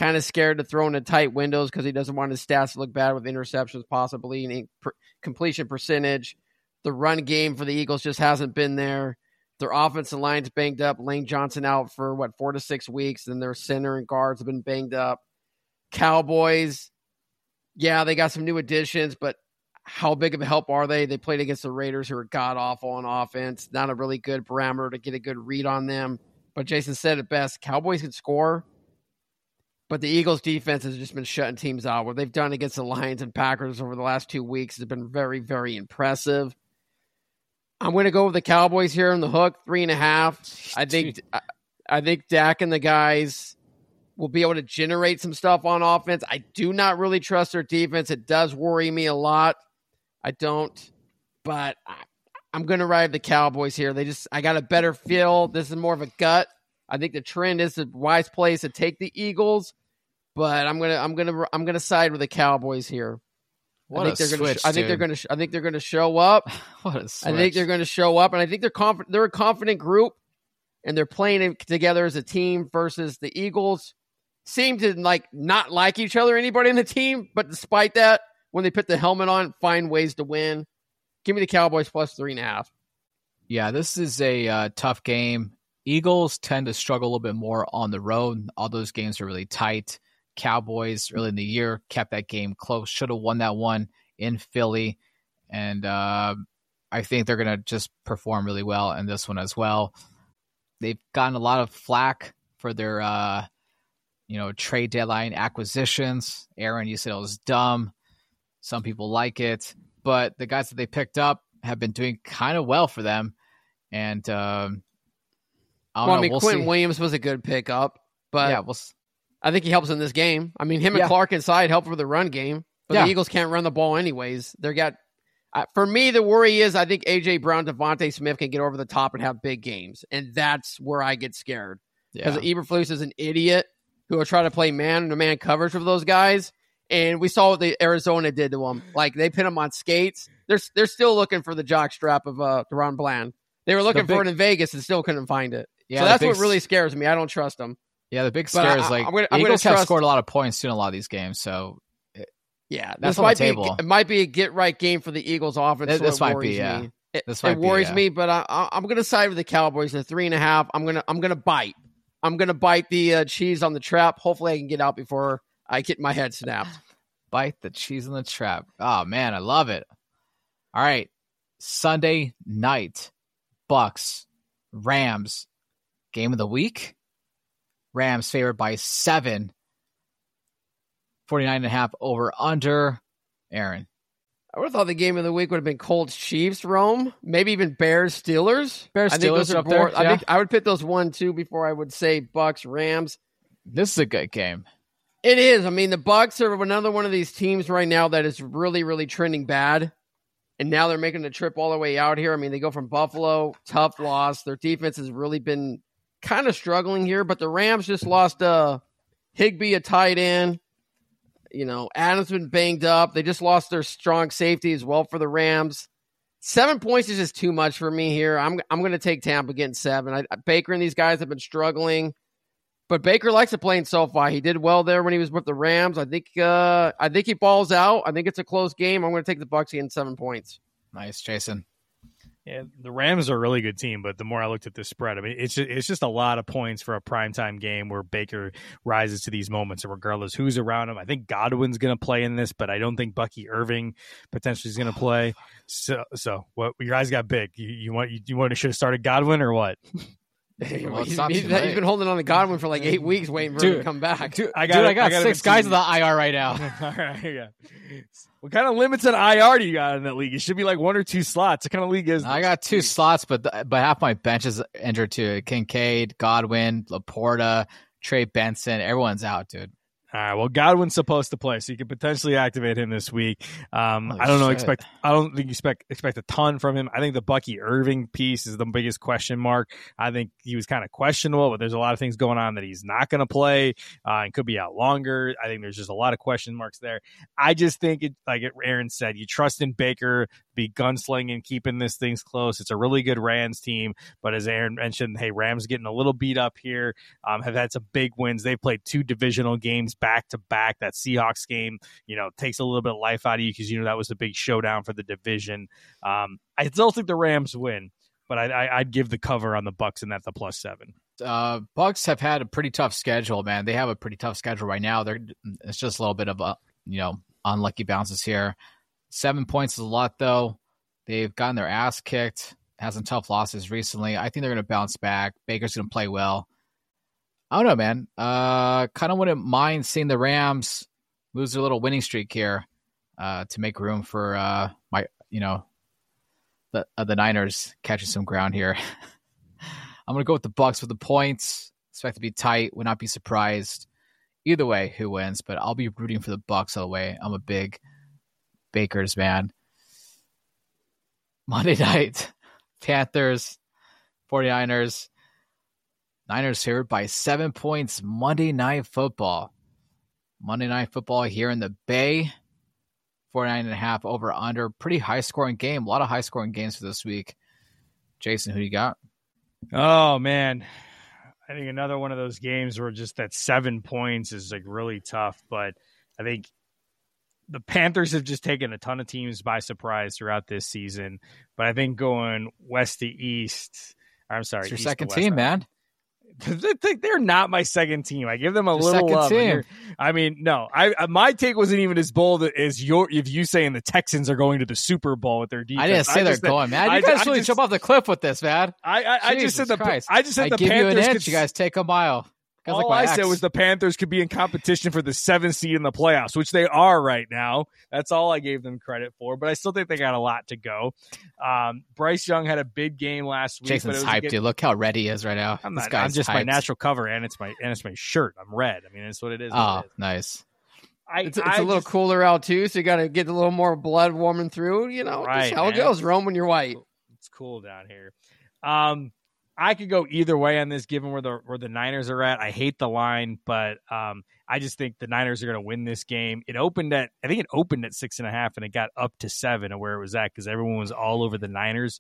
kind of scared to throw into tight windows because he doesn't want his stats to look bad with interceptions possibly and completion percentage. The run game for the Eagles just hasn't been there. Their offensive line's banged up. Lane Johnson out for, 4 to 6 weeks. Then their center and guards have been banged up. Cowboys, yeah, they got some new additions, but how big of a help are they? They played against the Raiders, who are god-awful on offense. Not a really good parameter to get a good read on them. But Jason said it best. Cowboys can score, but the Eagles' defense has just been shutting teams out. What they've done against the Lions and Packers over the last 2 weeks has been very, very impressive. I'm going to go with the Cowboys here on the hook, 3.5. I think Dak and the guys will be able to generate some stuff on offense. I do not really trust their defense. It does worry me a lot. I don't, but I'm going to ride the Cowboys here. I got a better feel. This is more of a gut. I think the trend is the wise place to take the Eagles, but I'm going to side with the Cowboys here. What a switch, I think they're going to show up. What a switch. I think they're going to show up, and I think they're confident. They're a confident group, and they're playing together as a team versus the Eagles. Seem to not like each other, anybody in the team, but despite that, when they put the helmet on, find ways to win. Give me the Cowboys plus 3.5. Yeah, this is a tough game. Eagles tend to struggle a little bit more on the road. All those games are really tight. Cowboys early in the year kept that game close. Should have won that one in Philly. And I think they're going to just perform really well in this one as well. They've gotten a lot of flack for their trade deadline acquisitions. Aaron, you said it was dumb. Some people like it. But the guys that they picked up have been doing kind of well for them. And Quentin Williams was a good pickup. But yeah, I think he helps in this game. I mean, him and Clark inside help for the run game, but the Eagles can't run the ball anyways. For me, the worry is I think A.J. Brown, Devontae Smith can get over the top and have big games, and that's where I get scared. Because Eberflus is an idiot who will try to play man-to-man coverage with those guys, and we saw what the Arizona did to them. They pin them on skates. They're still looking for the jock strap of DeRon Bland. They were looking for it in Vegas and still couldn't find it. Yeah, so that's what really scares me. I don't trust them. Yeah, the big scare is the Eagles have scored a lot of points too in a lot of these games. So, that's on the table. It might be a get-right game for the Eagles offense. This might be, yeah. It worries me, but I'm going to side with the Cowboys at 3.5. I'm going to bite. I'm going to bite the cheese on the trap. Hopefully I can get out before I get my head snapped. Bite the cheese on the trap. Oh, man, I love it. All right, Sunday night, Bucks, Rams, game of the week. Rams favored by 7. 49.5 over under. Aaron. I would have thought the game of the week would have been Colts Chiefs, Rome. Maybe even Bears Steelers. Bears Steelers are up there. I think I would pick those 1-2 before I would say Bucks Rams. This is a good game. It is. I mean, the Bucks are another one of these teams right now that is really, really trending bad. And now they're making the trip all the way out here. I mean, they go from Buffalo, tough loss. Their defense has really been kind of struggling here, but the Rams just lost Higbee, a tight end. Adams been banged up. They just lost their strong safety as well for the Rams. 7 points is just too much for me here. I'm going to take Tampa getting 7. Baker and these guys have been struggling, but Baker likes to play in SoFi. He did well there when he was with the Rams. I think he balls out. I think it's a close game. I'm going to take the Bucs getting 7 points. Nice, Jason. Yeah, the Rams are a really good team, but the more I looked at this spread, I mean, it's just a lot of points for a primetime game where Baker rises to these moments, and regardless who's around him. I think Godwin's going to play in this, but I don't think Bucky Irving potentially is going to play. So what your eyes got big? You want to should have started Godwin or what? Well, he's been holding on to Godwin for 8 weeks, waiting for him to come back. I got 6 guys in the IR right now. All right, yeah. What kind of limits on IR do you got in that league? It should be 1 or 2 slots. What kind of league is this? I got 2 slots, but half my bench is injured too. Kincaid, Godwin, Laporta, Trey Benson. Everyone's out, dude. All right. Well, Godwin's supposed to play, so you could potentially activate him this week. I don't know. I don't think you expect a ton from him. I think the Bucky Irving piece is the biggest question mark. I think he was kind of questionable, but there's a lot of things going on that he's not going to play and could be out longer. I think there's just a lot of question marks there. I just think like Aaron said, you trust in Baker, be gunslinging, keeping this things close. It's a really good Rams team, but as Aaron mentioned, hey, Rams getting a little beat up here. Have had some big wins. They've played 2 divisional games back to back. That Seahawks game, takes a little bit of life out of you because that was the big showdown for the division. I still think the Rams win, but I'd give the cover on the Bucs and that the +7. Bucs have had a pretty tough schedule, man. They have a pretty tough schedule right now. It's just a little bit of unlucky bounces here. 7 points is a lot, though. They've gotten their ass kicked, had some tough losses recently. I think they're going to bounce back. Baker's going to play well. I don't know, man. Kind of wouldn't mind seeing the Rams lose their little winning streak here to make room for the Niners catching some ground here. I'm going to go with the Bucs with the points. Expect to be tight. Would not be surprised either way who wins, but I'll be rooting for the Bucs all the way. I'm a big Bakers man. Monday night, Panthers, 49ers. Niners favored by 7 points. Monday Night Football. Monday Night Football here in the Bay. 49.5 over under. Pretty high-scoring game. A lot of high-scoring games for this week. Jason, who do you got? Oh, man. I think another one of those games where just that 7 points is like really tough. But I think the Panthers have just taken a ton of teams by surprise throughout this season. But I think going west to east, I'm sorry. It's your second team, man. They're not my second team. I give them a little love. I mean, no. My take wasn't even as bold as if you saying the Texans are going to the Super Bowl with their defense. I didn't say they're going, man. You guys really jump off the cliff with this, man. I just said the Panthers. You an inch, you guys take a mile. All I said was the Panthers could be in competition for the 7th seed in the playoffs, which they are right now. That's all I gave them credit for, but I still think they got a lot to go. Bryce Young had a big game last week. Jason's hyped, dude. Look how red he is right now. I'm just hyped. My natural cover, and it's my shirt. I'm red. I mean, it's what it is. Oh, nice. It's a little cooler out too, so you got to get a little more blood warming through. Right, that's how it goes. Rome when you're white. It's cool down here. I could go either way on this, given where the Niners are at. I hate the line, but I just think the Niners are going to win this game. I think it opened at 6.5, and it got up to 7 of where it was at because everyone was all over the Niners.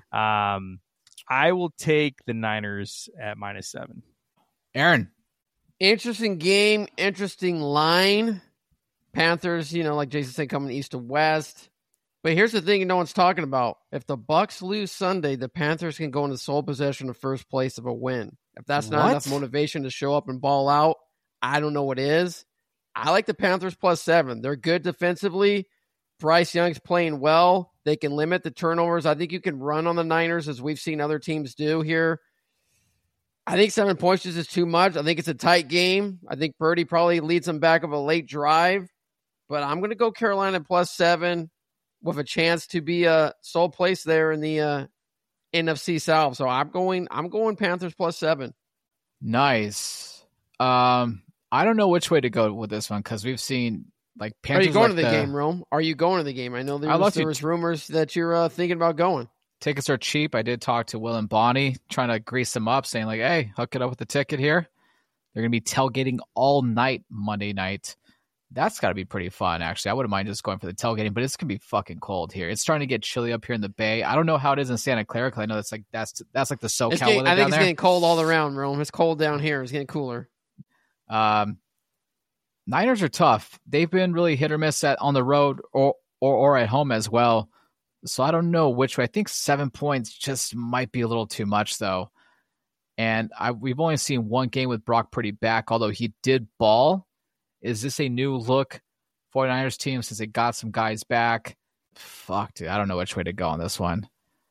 I will take the Niners at -7. Aaron, interesting game, interesting line. Panthers, like Jason said, coming east to west. But here's the thing no one's talking about. If the Bucs lose Sunday, the Panthers can go into sole possession of first place of a win. If that's not enough motivation to show up and ball out, I don't know what is. I like the Panthers +7. They're good defensively. Bryce Young's playing well. They can limit the turnovers. I think you can run on the Niners as we've seen other teams do here. I think 7 points just is too much. I think it's a tight game. I think Purdy probably leads them back of a late drive. But I'm going to go Carolina +7. With a chance to be a sole place there in the NFC South. So I'm going Panthers +7. Nice. I don't know which way to go with this one because we've seen Panthers. Are you going to the game, Rome? Are you going to the game? I know there was rumors that you're thinking about going. Tickets are cheap. I did talk to Will and Bonnie trying to grease them up, saying hey, hook it up with the ticket here. They're going to be tailgating all night Monday night. That's got to be pretty fun, actually. I wouldn't mind just going for the tailgating, but it's going to be fucking cold here. It's starting to get chilly up here in the Bay. I don't know how it is in Santa Clara because I know that's like the SoCal weather I think it's there. getting cold all around, Rome. It's cold down here. It's getting cooler. Niners are tough. They've been really hit or miss on the road or at home as well. So I don't know which way. I think 7 points just might be a little too much, though. And we've only seen one game with Brock Purdy back, although he did ball. Is this a new look 49ers team since they got some guys back? Fuck, dude. I don't know which way to go on this one.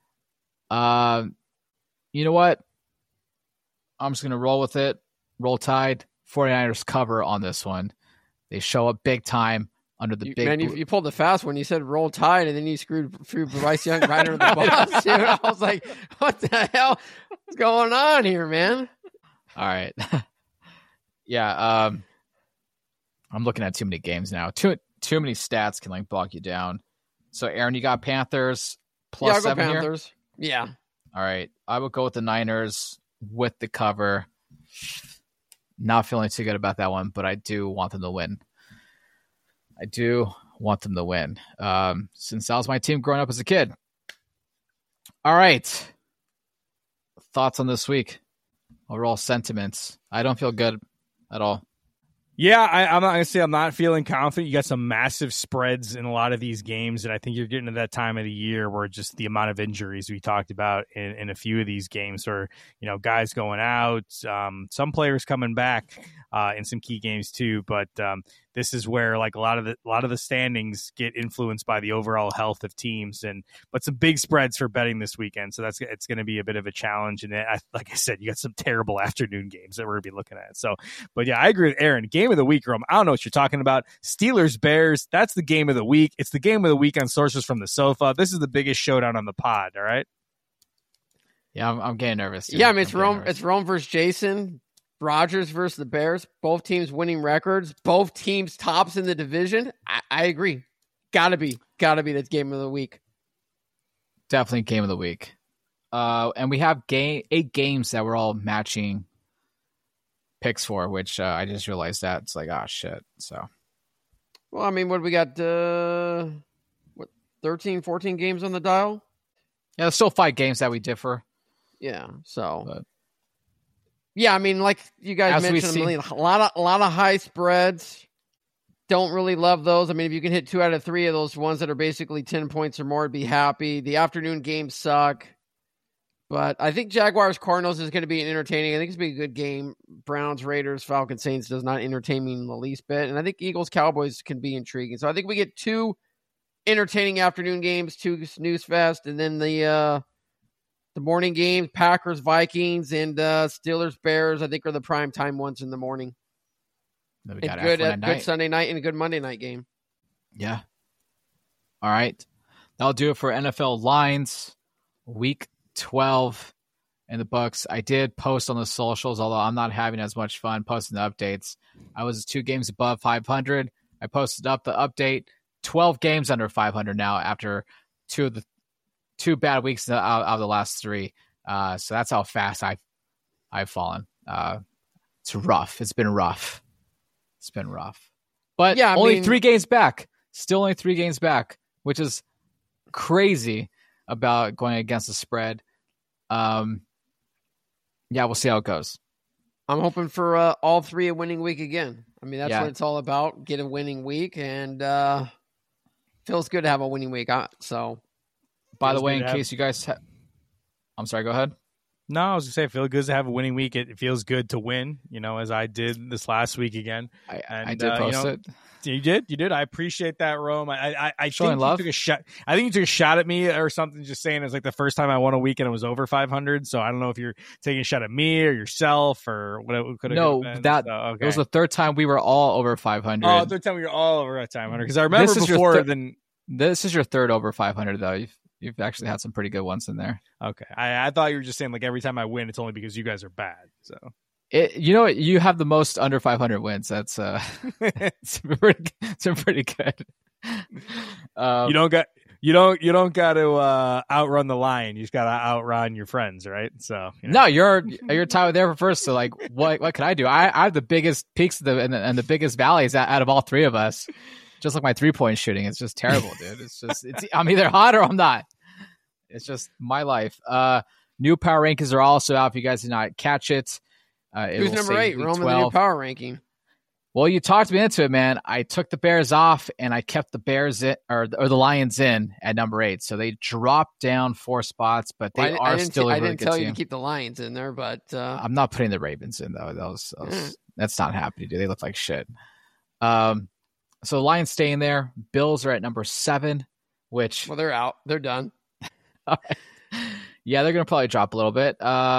You know what? I'm just going to roll with it. Roll Tide. 49ers cover on this one. They show up big time under the big... Man, you pulled the fast one. You said Roll Tide, and then you screwed Bryce Young right under the bus. Dude. I was like, what the hell is going on here, man? All right. Yeah, I'm looking at too many games now. Too many stats can like bog you down. So Aaron, you got Panthers plus I'll go 7 Panthers. here? Yeah. All right. I would go with the Niners with the cover. Not feeling too good about that one, but I do want them to win. Since that was my team growing up as a kid. All right. Thoughts on this week? Overall sentiments. I don't feel good at all. Yeah, I'm not going to say I'm not feeling confident. You got some massive spreads in a lot of these games, and I think you're getting to that time of the year where just the amount of injuries we talked about in a few of these games, or guys going out, some players coming back in some key games too. But this is where like a lot of the standings get influenced by the overall health of teams, but some big spreads for betting this weekend. So it's going to be a bit of a challenge. And like I said, you got some terrible afternoon games that we're going to be looking at. So, but yeah, I agree with Aaron. Game of the week, Rome. I don't know what you're talking about. Steelers Bears. That's the game of the week. It's the game of the week on Sources from the Sofa. This is the biggest showdown on the pod. All right. Yeah, I'm getting nervous. Too. Yeah, I mean it's Rome. It's Rome versus Jason. Rodgers versus the Bears. Both teams winning records. Both teams tops in the division. I agree. Gotta be the game of the week. Definitely game of the week. And we have 8 games that we're all matching picks for, which I just realized that. It's like, oh, shit. So, well, I mean, what do we got? 13, 14 games on the dial? Yeah, there's still 5 games that we differ. Yeah, so. But, yeah, I mean, like you guys mentioned, a lot of high spreads. Don't really love those. I mean, if you can hit 2 out of 3 of those ones that are basically 10 points or more, I'd be happy. The afternoon games suck. But I think Jaguars-Cardinals is going to be entertaining. I think it's going to be a good game. Browns-Raiders, Falcons-Saints does not entertain me in the least bit. And I think Eagles-Cowboys can be intriguing. So I think we get 2 entertaining afternoon games, 2 snooze fest, and then the morning games, Packers-Vikings, and Steelers-Bears, I think are the prime time ones in the morning. Then we got good Sunday night and a good Monday night game. Yeah. All right. That'll do it for NFL lines. Week 12 in the books. I did post on the socials, although I'm not having as much fun posting the updates. I was 2 games above 500. I posted up the update. 12 games under 500 now after 2 bad weeks out of the last 3. So that's how fast I've fallen. It's rough. It's been rough. But yeah, only 3 games back. Still only 3 games back, which is crazy about going against the spread. Yeah, we'll see how it goes. I'm hoping for all 3 a winning week again. I mean, that's what it's all about. Get a winning week, and feels good to have a winning week. So, by the way, in case you guys I'm sorry, go ahead. No, I was going to say, it feels good to have a winning week. It feels good to win, as I did this last week again. I did post it. You did. I appreciate that, Rome. I think love. You took a shot. I think you took a shot at me or something, just saying it's like the first time I won a week and it was over 500. So I don't know if you're taking a shot at me or yourself or what it could have been. It was the third time we were all over 500. Oh, third time we were all over 500. Because I remember before this is your third over 500 though. You've actually had some pretty good ones in there. Okay. I thought you were just saying like every time I win, it's only because you guys are bad. So you have the most under 500 wins. That's it's pretty good. You don't got to outrun the lion. You just got to outrun your friends, right? So no, you're tied there for first. So like, what can I do? I have the biggest peaks and the biggest valleys out of all 3 of us. Just like my 3-point shooting, it's just terrible, dude. I'm either hot or I'm not. It's just my life. New power rankings are also out. If you guys did not catch it, who's number 8? Roman, the new power ranking. Well, you talked me into it, man. I took the Bears off and I kept the Bears or the Lions in at number 8. So they dropped down 4 spots, but they are still a really good team. I didn't tell you to keep the Lions in there, but I'm not putting the Ravens in though. That's not happening, dude. They look like shit. So the Lions stay in there. Bills are at number 7, which... Well, they're out. They're done. Yeah, they're going to probably drop a little bit.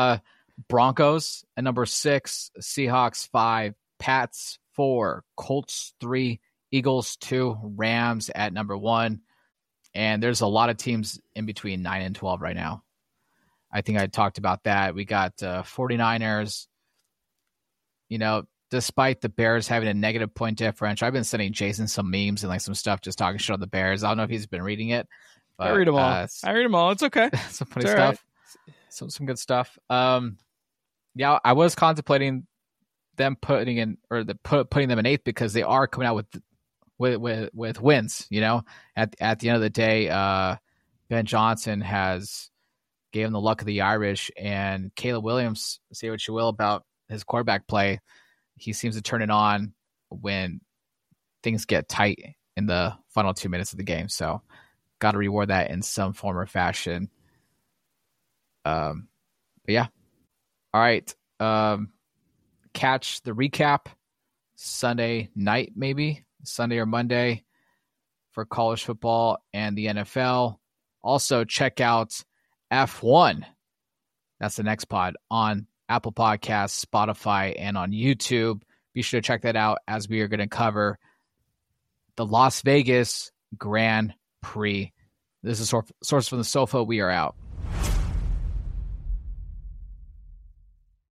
Broncos at number 6. Seahawks 5. Pats 4. Colts 3. Eagles 2. Rams at number 1. And there's a lot of teams in between 9 and 12 right now. I think I talked about that. We got 49ers. despite the Bears having a negative point differential, I've been sending Jason some memes and like some stuff just talking shit on the Bears. I don't know if he's been reading it. But, I read them all. It's okay. Some funny stuff. Right. Some good stuff. Yeah, I was contemplating them putting them in 8th because they are coming out with wins. You know, at the end of the day, Ben Johnson has gave him the luck of the Irish, and Caleb Williams, say what you will about his quarterback play, he seems to turn it on when things get tight in the final 2 minutes of the game. So got to reward that in some form or fashion. But yeah. All right. Catch the recap Sunday night, maybe Sunday or Monday for college football and the NFL. Also check out F1. That's the next pod on Apple Podcasts, Spotify, and on YouTube. Be sure to check that out as we are going to cover the Las Vegas Grand Prix. This is Source from the Sofa. We are out.